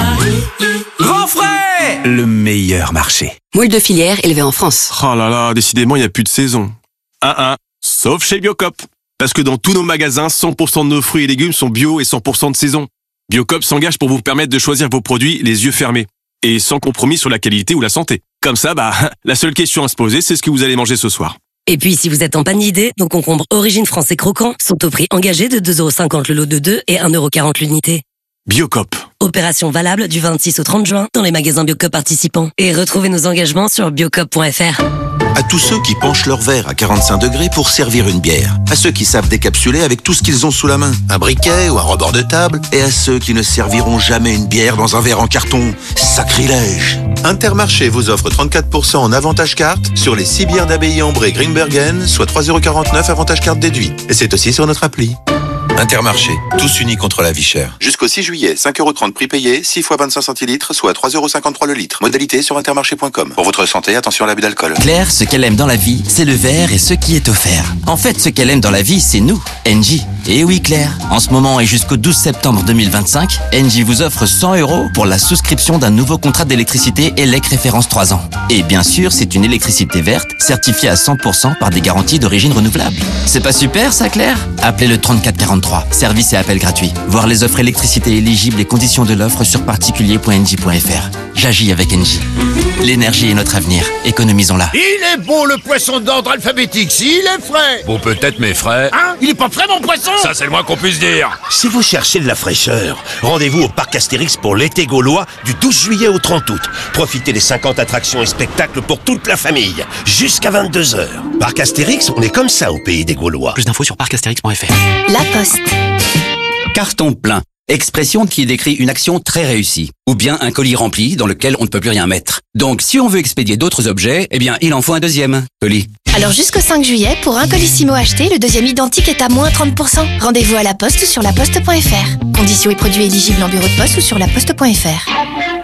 Speaker 22: Grand frais. Le meilleur marché.
Speaker 24: Moules de filière élevées en France.
Speaker 12: Oh là là, décidément, il n'y a plus de saison. Un un, sauf chez Biocop. Parce que dans tous nos magasins, cent pour cent de nos fruits et légumes sont bio et cent pour cent de saison. Biocop s'engage pour vous permettre de choisir vos produits les yeux fermés. Et sans compromis sur la qualité ou la santé. Comme ça, bah, la seule question à se poser, c'est ce que vous allez manger ce soir.
Speaker 21: Et puis, si vous êtes en panne d'idées, nos concombres Origine France et Croquants sont au prix engagé de deux euros cinquante le lot de deux et un euro quarante l'unité.
Speaker 12: Biocop.
Speaker 21: Opération valable du vingt-six au trente juin dans les magasins Biocop participants. Et retrouvez nos engagements sur biocop point f r.
Speaker 13: À tous ceux qui penchent leur verre à quarante-cinq degrés pour servir une bière. À ceux qui savent décapsuler avec tout ce qu'ils ont sous la main. Un briquet ou un rebord de table. Et à ceux qui ne serviront jamais une bière dans un verre en carton. Sacrilège. Intermarché vous offre trente-quatre pour cent en avantage carte sur les six bières d'abbaye Ambré Greenbergen, soit trois euros quarante-neuf avantage carte déduit. Et c'est aussi sur notre appli. Intermarché, tous unis contre la vie chère. Jusqu'au six juillet, cinq euros trente prix payé, six fois vingt-cinq centilitres, soit trois euros cinquante-trois le litre. Modalité sur intermarché point com. Pour votre santé, attention à l'abus d'alcool.
Speaker 15: Claire, ce qu'elle aime dans la vie, c'est le verre et ce qui est offert. En fait, ce qu'elle aime dans la vie, c'est nous, Engie. Et oui Claire, en ce moment et jusqu'au douze septembre deux mille vingt-cinq, Engie vous offre cent euros pour la souscription d'un nouveau contrat d'électricité E L E C référence trois ans. Et bien sûr, c'est une électricité verte, certifiée à cent pour cent par des garanties d'origine renouvelable. C'est pas super ça Claire? Appelez le trente-quatre quarante-trois. Service et appel gratuit. Voir les offres électricité éligibles et conditions de l'offre sur particulier point engie point f r. J'agis avec Engie. L'énergie est notre avenir. Économisons-la.
Speaker 16: Il est bon le poisson d'ordre alphabétique, s'il est frais.
Speaker 26: Bon, peut-être, mais frais.
Speaker 16: Hein? Il est pas frais mon poisson?
Speaker 26: Ça, c'est le moins qu'on puisse dire.
Speaker 16: Si vous cherchez de la fraîcheur, rendez-vous au Parc Astérix pour l'été gaulois du douze juillet au trente août. Profitez des cinquante attractions et spectacles pour toute la famille, jusqu'à vingt-deux heures. Parc Astérix, on est comme ça au pays des Gaulois.
Speaker 19: Plus d'infos sur parc astérix point f r.
Speaker 23: La Poste.
Speaker 19: Carton plein. Expression qui décrit une action très réussie. Ou bien un colis rempli dans lequel on ne peut plus rien mettre. Donc si on veut expédier d'autres objets, eh bien il en faut un deuxième colis.
Speaker 20: Alors jusqu'au cinq juillet, pour un colissimo acheté, le deuxième identique est à moins trente pour cent. Rendez-vous à la Poste ou sur la poste point f r. Conditions et produits éligibles en bureau de poste ou sur la poste point f r.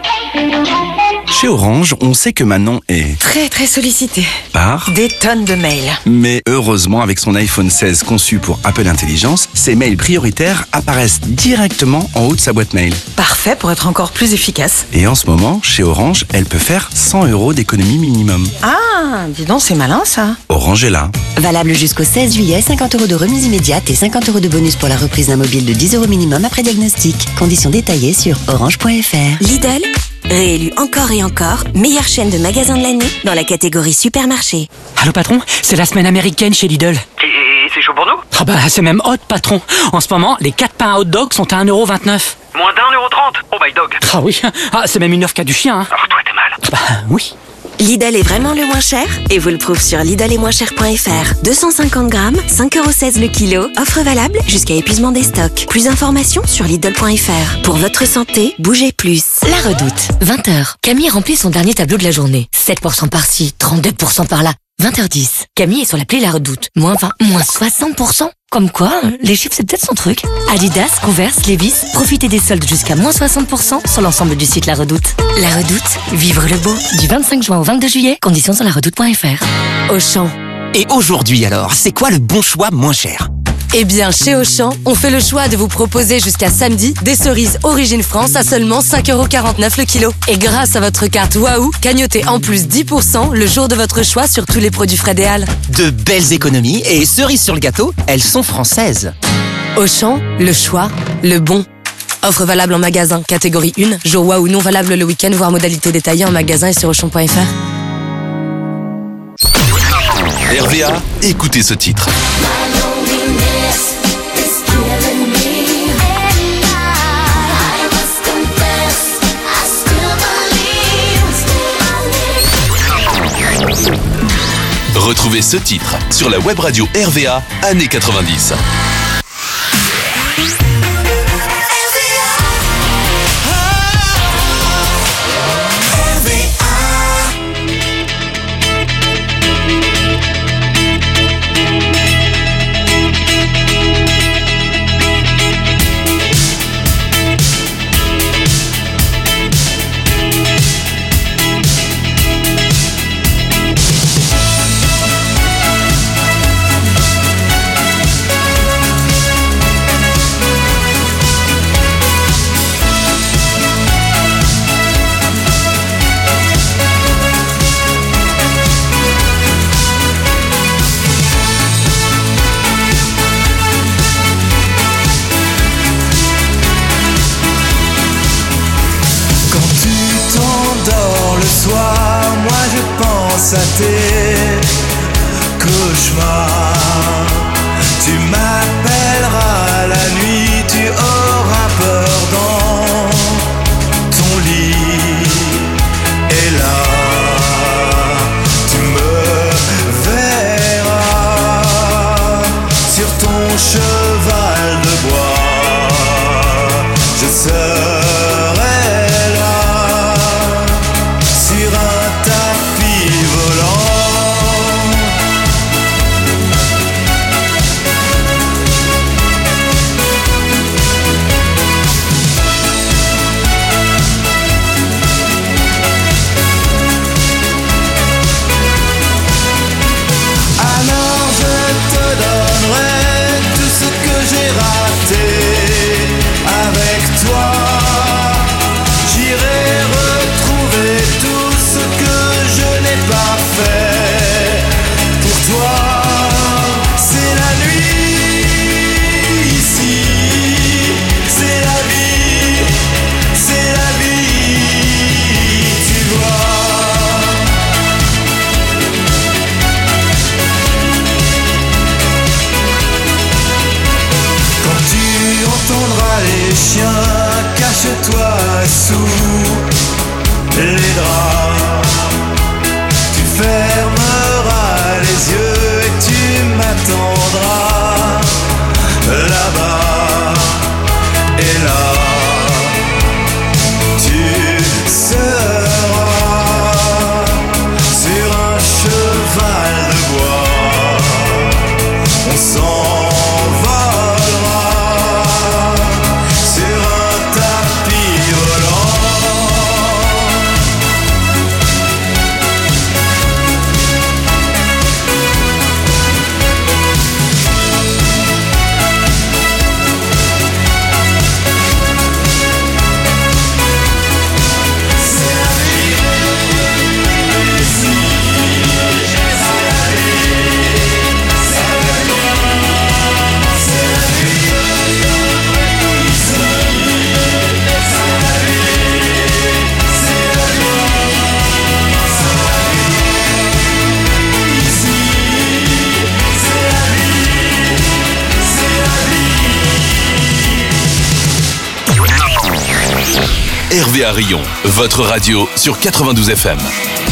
Speaker 27: Chez Orange, on sait que Manon est...
Speaker 28: Très très sollicité.
Speaker 27: Par
Speaker 28: des tonnes de mails.
Speaker 27: Mais heureusement, avec son iPhone seize conçu pour Apple Intelligence, ses mails prioritaires apparaissent directement en haut de sa boîte mail.
Speaker 28: Parfait pour être encore plus efficace.
Speaker 27: Et en ce moment, chez Orange, elle peut faire cent euros d'économie minimum.
Speaker 28: Ah, dis donc, c'est malin ça.
Speaker 27: Orange est là.
Speaker 24: Valable jusqu'au seize juillet, cinquante euros de remise immédiate et cinquante euros de bonus pour la reprise d'un mobile de dix euros minimum après diagnostic. Conditions détaillées sur orange point f r.
Speaker 29: Lidl, réélu encore et encore, meilleure chaîne de magasins de l'année dans la catégorie supermarché.
Speaker 30: Allô patron, c'est la semaine américaine chez Lidl.
Speaker 31: Et c'est chaud pour nous?
Speaker 30: Ah bah c'est même hot patron. En ce moment, les quatre pains hot dog sont à un euro vingt-neuf.
Speaker 31: Moins d'un euro trente. Oh my dog.
Speaker 30: Ah oui, ah, c'est même une offre qui a du chien. Hein.
Speaker 31: Alors toi t'es mal.
Speaker 30: Bah oui.
Speaker 29: Lidl est vraiment le moins cher et vous le prouve sur lidl et moins cher point f r. deux cent cinquante grammes, cinq euros seize le kilo. Offre valable jusqu'à épuisement des stocks. Plus d'informations sur lidl point f r. Pour votre santé, bougez plus.
Speaker 21: La Redoute, vingt heures. Camille remplit son dernier tableau de la journée. sept pour cent par-ci, trente-deux pour cent par-là. vingt heures dix. Camille est sur l'appli La Redoute. Moins vingt, moins soixante pour cent. Comme quoi, les chiffres c'est peut-être son truc. Adidas, Converse, Levi's, profitez des soldes jusqu'à moins soixante pour cent sur l'ensemble du site La Redoute. La Redoute, vivre le beau. Du vingt-cinq juin au vingt-deux juillet, conditions sur la redoute point f r. Auchan.
Speaker 32: Et aujourd'hui alors, c'est quoi le bon choix moins cher?
Speaker 21: Eh bien, chez Auchan, on fait le choix de vous proposer jusqu'à samedi des cerises Origine France à seulement cinq euros quarante-neuf le kilo. Et grâce à votre carte Waouh, cagnotez en plus dix pour cent le jour de votre choix sur tous les produits frais des Halles.
Speaker 32: De belles économies et cerises sur le gâteau, elles sont françaises.
Speaker 21: Auchan, le choix, le bon. Offre valable en magasin, catégorie un, jour W A ou non valable le week-end, voire modalité détaillée en magasin et sur auchan point f r.
Speaker 1: R V A, écoutez ce titre. Retrouvez ce titre sur la web radio R V A années quatre-vingt-dix.
Speaker 3: Moi je pense à tes cauchemars. Tu m'appelleras la nuit, tu auras peur dans ton lit. Et là, tu me verras sur ton cheval de bois. Je serai avec toi, j'irai retrouver tout ce que je n'ai pas fait. Pour toi, c'est la nuit ici, c'est la vie, c'est la vie, tu vois. Quand tu entendras les chiens, cache-toi sous les draps. Tu fermeras les yeux et tu m'attendras là-bas. Et là, tu seras sur un cheval de bois. On s'envolera sur un tapis volant.
Speaker 1: R V A Rion, votre radio sur quatre-vingt-douze F M.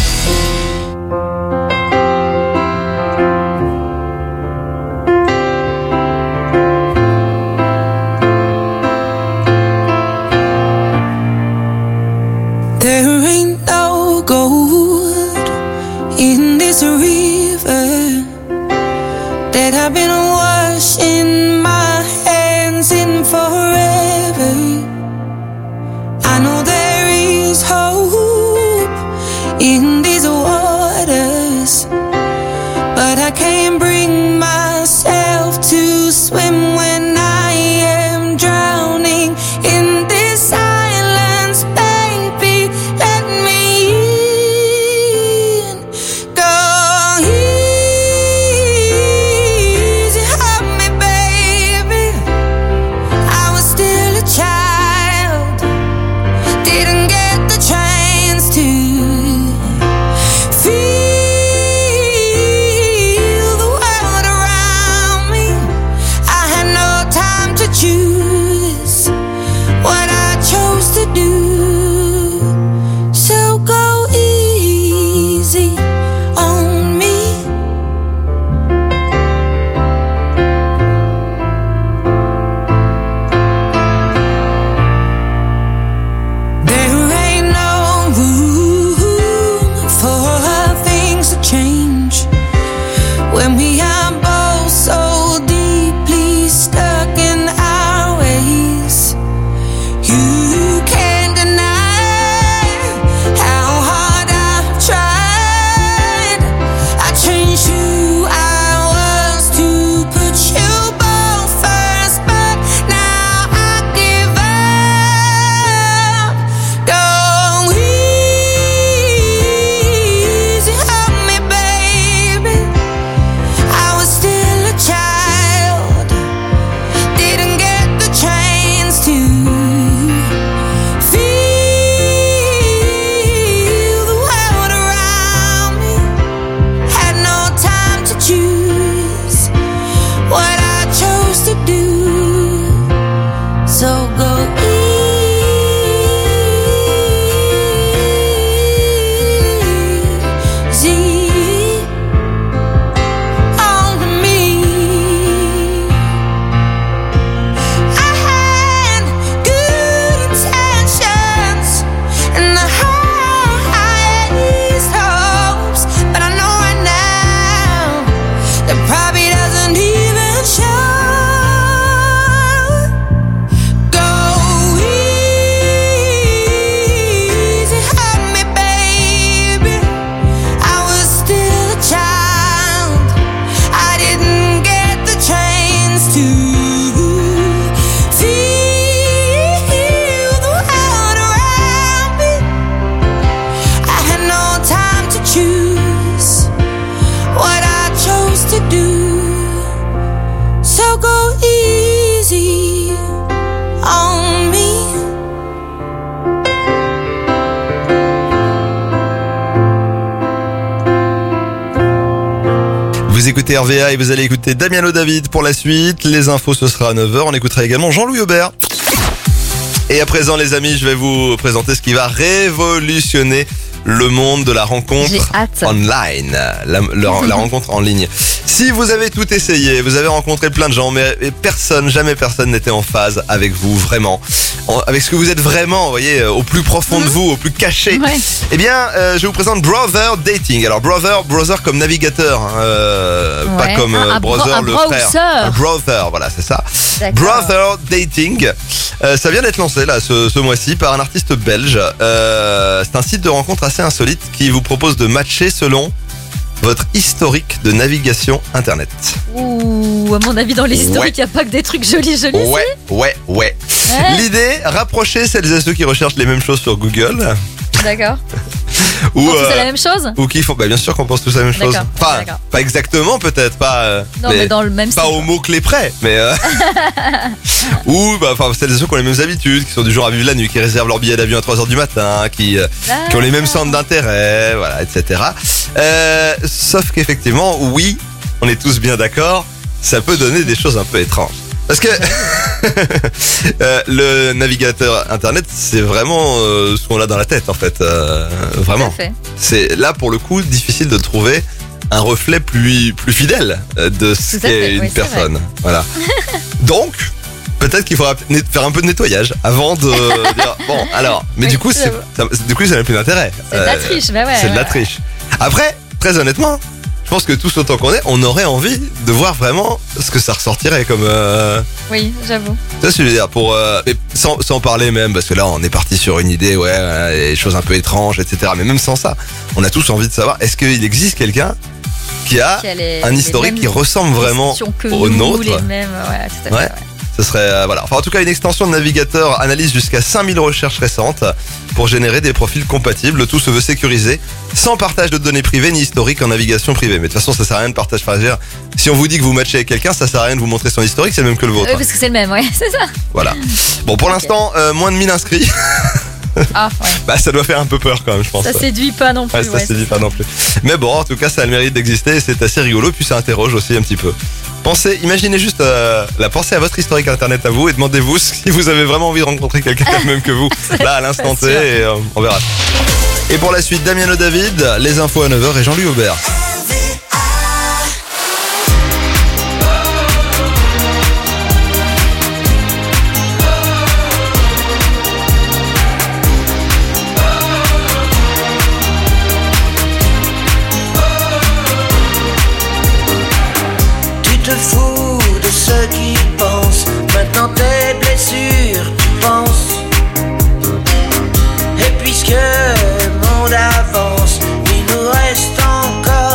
Speaker 4: There ain't no gold in this river that I've been washing my hands in forever. I know there is hope in these waters, but I can't bring myself to swim when I am drowning in this silence. Baby, let me in. Go easy,
Speaker 2: Vous écoutez R V A et vous allez écouter Damiano David pour la suite. Les infos, ce sera à neuf heures. On écoutera également Jean-Louis Aubert. Et à présent, les amis, je vais vous présenter ce qui va révolutionner le monde de la rencontre online, la, la, la rencontre en ligne. Si vous avez tout essayé, vous avez rencontré plein de gens, mais personne, jamais personne n'était en phase avec vous, vraiment. En, avec ce que vous êtes vraiment, vous voyez, au plus profond de vous, au plus caché. Ouais. Eh bien, euh, je vous présente Brother Dating. Alors, Brother, Brother comme navigateur, hein, euh, ouais. pas comme euh, un, un Brother bro- le un frère. Un Brother, voilà, c'est ça. D'accord. Brother Dating. Euh, ça vient d'être lancé là ce, ce mois-ci par un artiste belge. Euh, c'est un site de rencontre assez insolite qui vous propose de matcher selon votre historique de navigation internet.
Speaker 5: Ouh, à mon avis, dans les historiques, il ouais. n'y a pas que des trucs jolis, jolis.
Speaker 2: Ouais, ouais, ouais, ouais. L'idée, rapprocher celles et ceux qui recherchent les mêmes choses sur Google.
Speaker 5: D'accord.
Speaker 2: Ou,
Speaker 5: on pense
Speaker 2: euh,
Speaker 5: tous à la même chose.
Speaker 2: Ou qui font, bah bien sûr qu'on pense tous à la même chose.
Speaker 5: D'accord.
Speaker 2: Pas,
Speaker 5: D'accord.
Speaker 2: pas exactement peut-être, pas. Euh,
Speaker 5: non, mais, mais dans le même.
Speaker 2: Pas
Speaker 5: style.
Speaker 2: au mot clé près, mais. Euh, ou bah, enfin celles et ceux qui ont les mêmes habitudes, qui sont du genre à vivre la nuit, qui réservent leur billet d'avion à trois heures du matin, qui, euh, qui ont les mêmes centres d'intérêt, voilà, et cetera. Euh, sauf qu'effectivement, oui, on est tous bien d'accord, ça peut donner des choses un peu étranges. Parce que euh, le navigateur internet, c'est vraiment euh, ce qu'on a dans la tête en fait, euh, vraiment.
Speaker 5: Fait.
Speaker 2: C'est là pour le coup difficile de trouver un reflet plus plus fidèle de ce qu'est une oui, personne. Voilà. Donc peut-être qu'il faudra faire un peu de nettoyage avant de dire bon alors. Mais oui, du coup c'est ça, du coup ça n'a plus d'intérêt.
Speaker 5: C'est euh, de la triche, bah ouais.
Speaker 2: C'est
Speaker 5: ouais.
Speaker 2: de la triche. Après, très honnêtement. Je pense que tous autant qu'on est, on aurait envie de voir vraiment ce que ça ressortirait comme... Euh...
Speaker 5: Oui, j'avoue.
Speaker 2: C'est ce que je veux dire, pour, euh... mais sans, sans parler même, parce que là on est parti sur une idée, ouais, voilà, des choses un peu étranges, et cetera. Mais même sans ça, on a tous envie de savoir, est-ce qu'il existe quelqu'un qui a les, un historique qui ressemble vraiment au
Speaker 5: nous,
Speaker 2: nôtre
Speaker 5: les mêmes, ouais, tout à fait,
Speaker 2: ouais.
Speaker 5: ouais.
Speaker 2: Ce serait, euh, voilà. Enfin, en tout cas, une extension de navigateur analyse jusqu'à cinq mille recherches récentes pour générer des profils compatibles. Le tout se veut sécurisé, sans partage de données privées ni historique en navigation privée. Mais de toute façon, ça sert à rien de partage. Enfin, si on vous dit que vous matchez avec quelqu'un, ça sert à rien de vous montrer son historique, c'est le même que le vôtre.
Speaker 5: Oui, parce que c'est le même, ouais, c'est ça.
Speaker 2: Voilà. Bon, pour okay. l'instant, euh, moins de mille inscrits.
Speaker 5: Ah, ouais.
Speaker 2: Bah, ça doit faire un peu peur quand même, je pense.
Speaker 5: Ça séduit pas non plus.
Speaker 2: Ouais, ça
Speaker 5: ouais,
Speaker 2: séduit pas non plus. Mais bon, en tout cas, ça a le mérite d'exister et c'est assez rigolo. Puis ça interroge aussi un petit peu. Pensez, imaginez juste euh, la pensée à votre historique internet à vous et demandez-vous si vous avez vraiment envie de rencontrer quelqu'un même que vous. Là, à l'instant T, et euh, on verra. Et pour la suite, Damiano David, les infos à neuf heures et Jean-Louis Aubert.
Speaker 3: Tu te fous de ceux qui pensent, maintenant tes blessures, tu penses. Et puisque le monde avance, il nous reste encore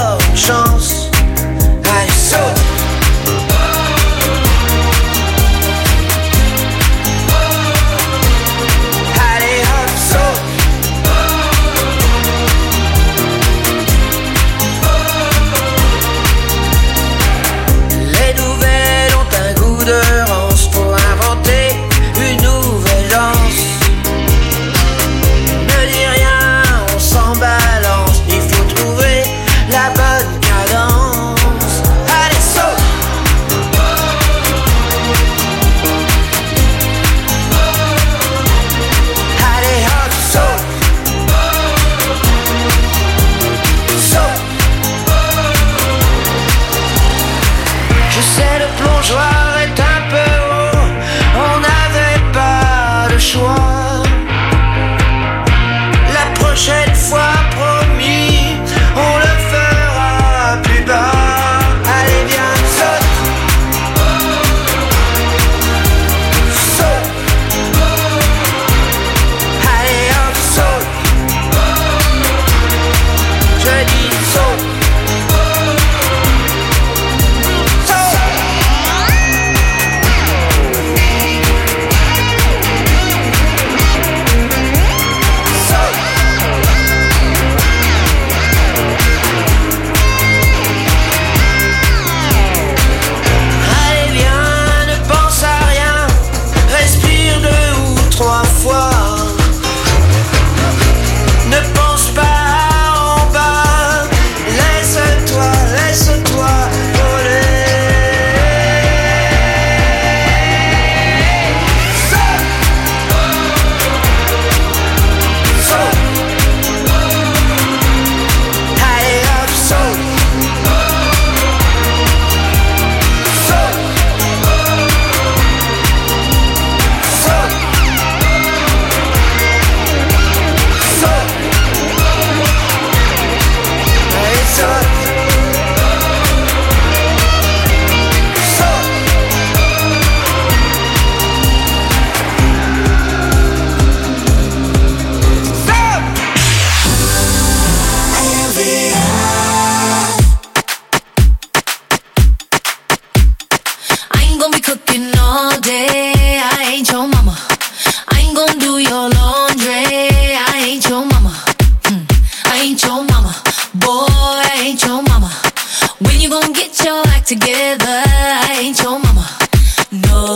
Speaker 4: together. I ain't your mama, no.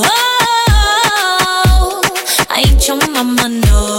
Speaker 4: I ain't your mama, no.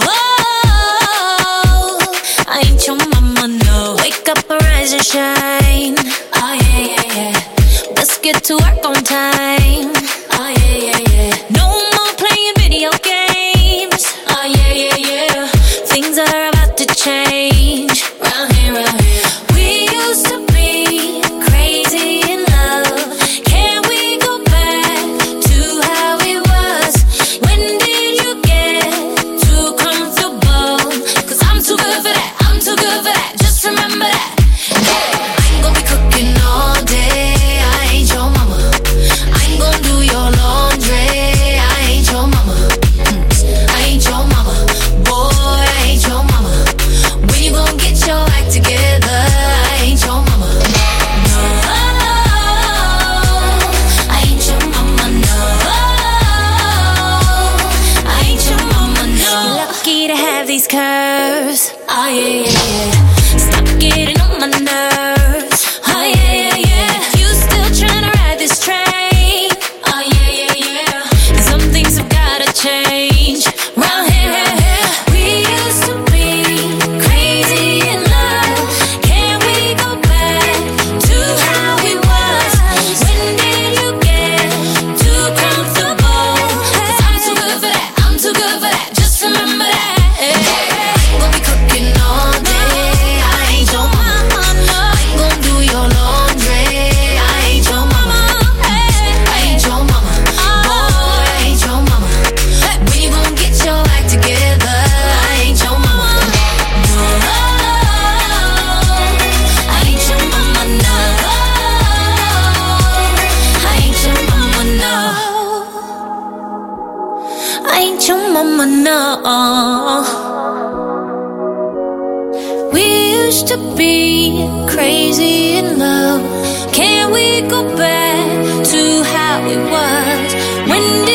Speaker 4: I ain't your mama, no. Wake up, arise and shine. Oh yeah, yeah, yeah. Let's get to work on time. Oh yeah, yeah, yeah. No more playing video games. Oh yeah, yeah, yeah. Things are about to change. Round here, round here. We used to be crazy in love. Can we go back to how it was? When did you get too comfortable? Cause I'm too good for that. I'm too good for that. Just remember that. Yeah. I ain't gonna be cooking all day. I ain't your mama. I ain't gonna do your laundry. I ain't your mama. I ain't your mama. Boy, I ain't your mama. When you gonna get your act together? I ain't your mama. No, I ain't your mama. No, I ain't your mama. No. You're lucky to have these curves. Oh yeah, yeah, yeah. Stop getting on my nerves. Oh yeah, yeah, yeah. You still trying to ride this train? Oh yeah, yeah, yeah. Some things have gotta change. Round here, here, here. We used to be crazy in love. Can we go back to how it was? When did you get too comfortable? Cause I'm too good for that. I'm too good for that. Just remember that. I ain't gonna be cooking all day. I ain't your mama. I ain't gonna do your laundry. I ain't your mama. I ain't your mama. Boy, I ain't your mama. When you gonna get your act together? I ain't your mama. No, I ain't your mama. No, I ain't your mama. No, I ain't your mama. No. We used to be crazy in love. Can we go back to how it was? When did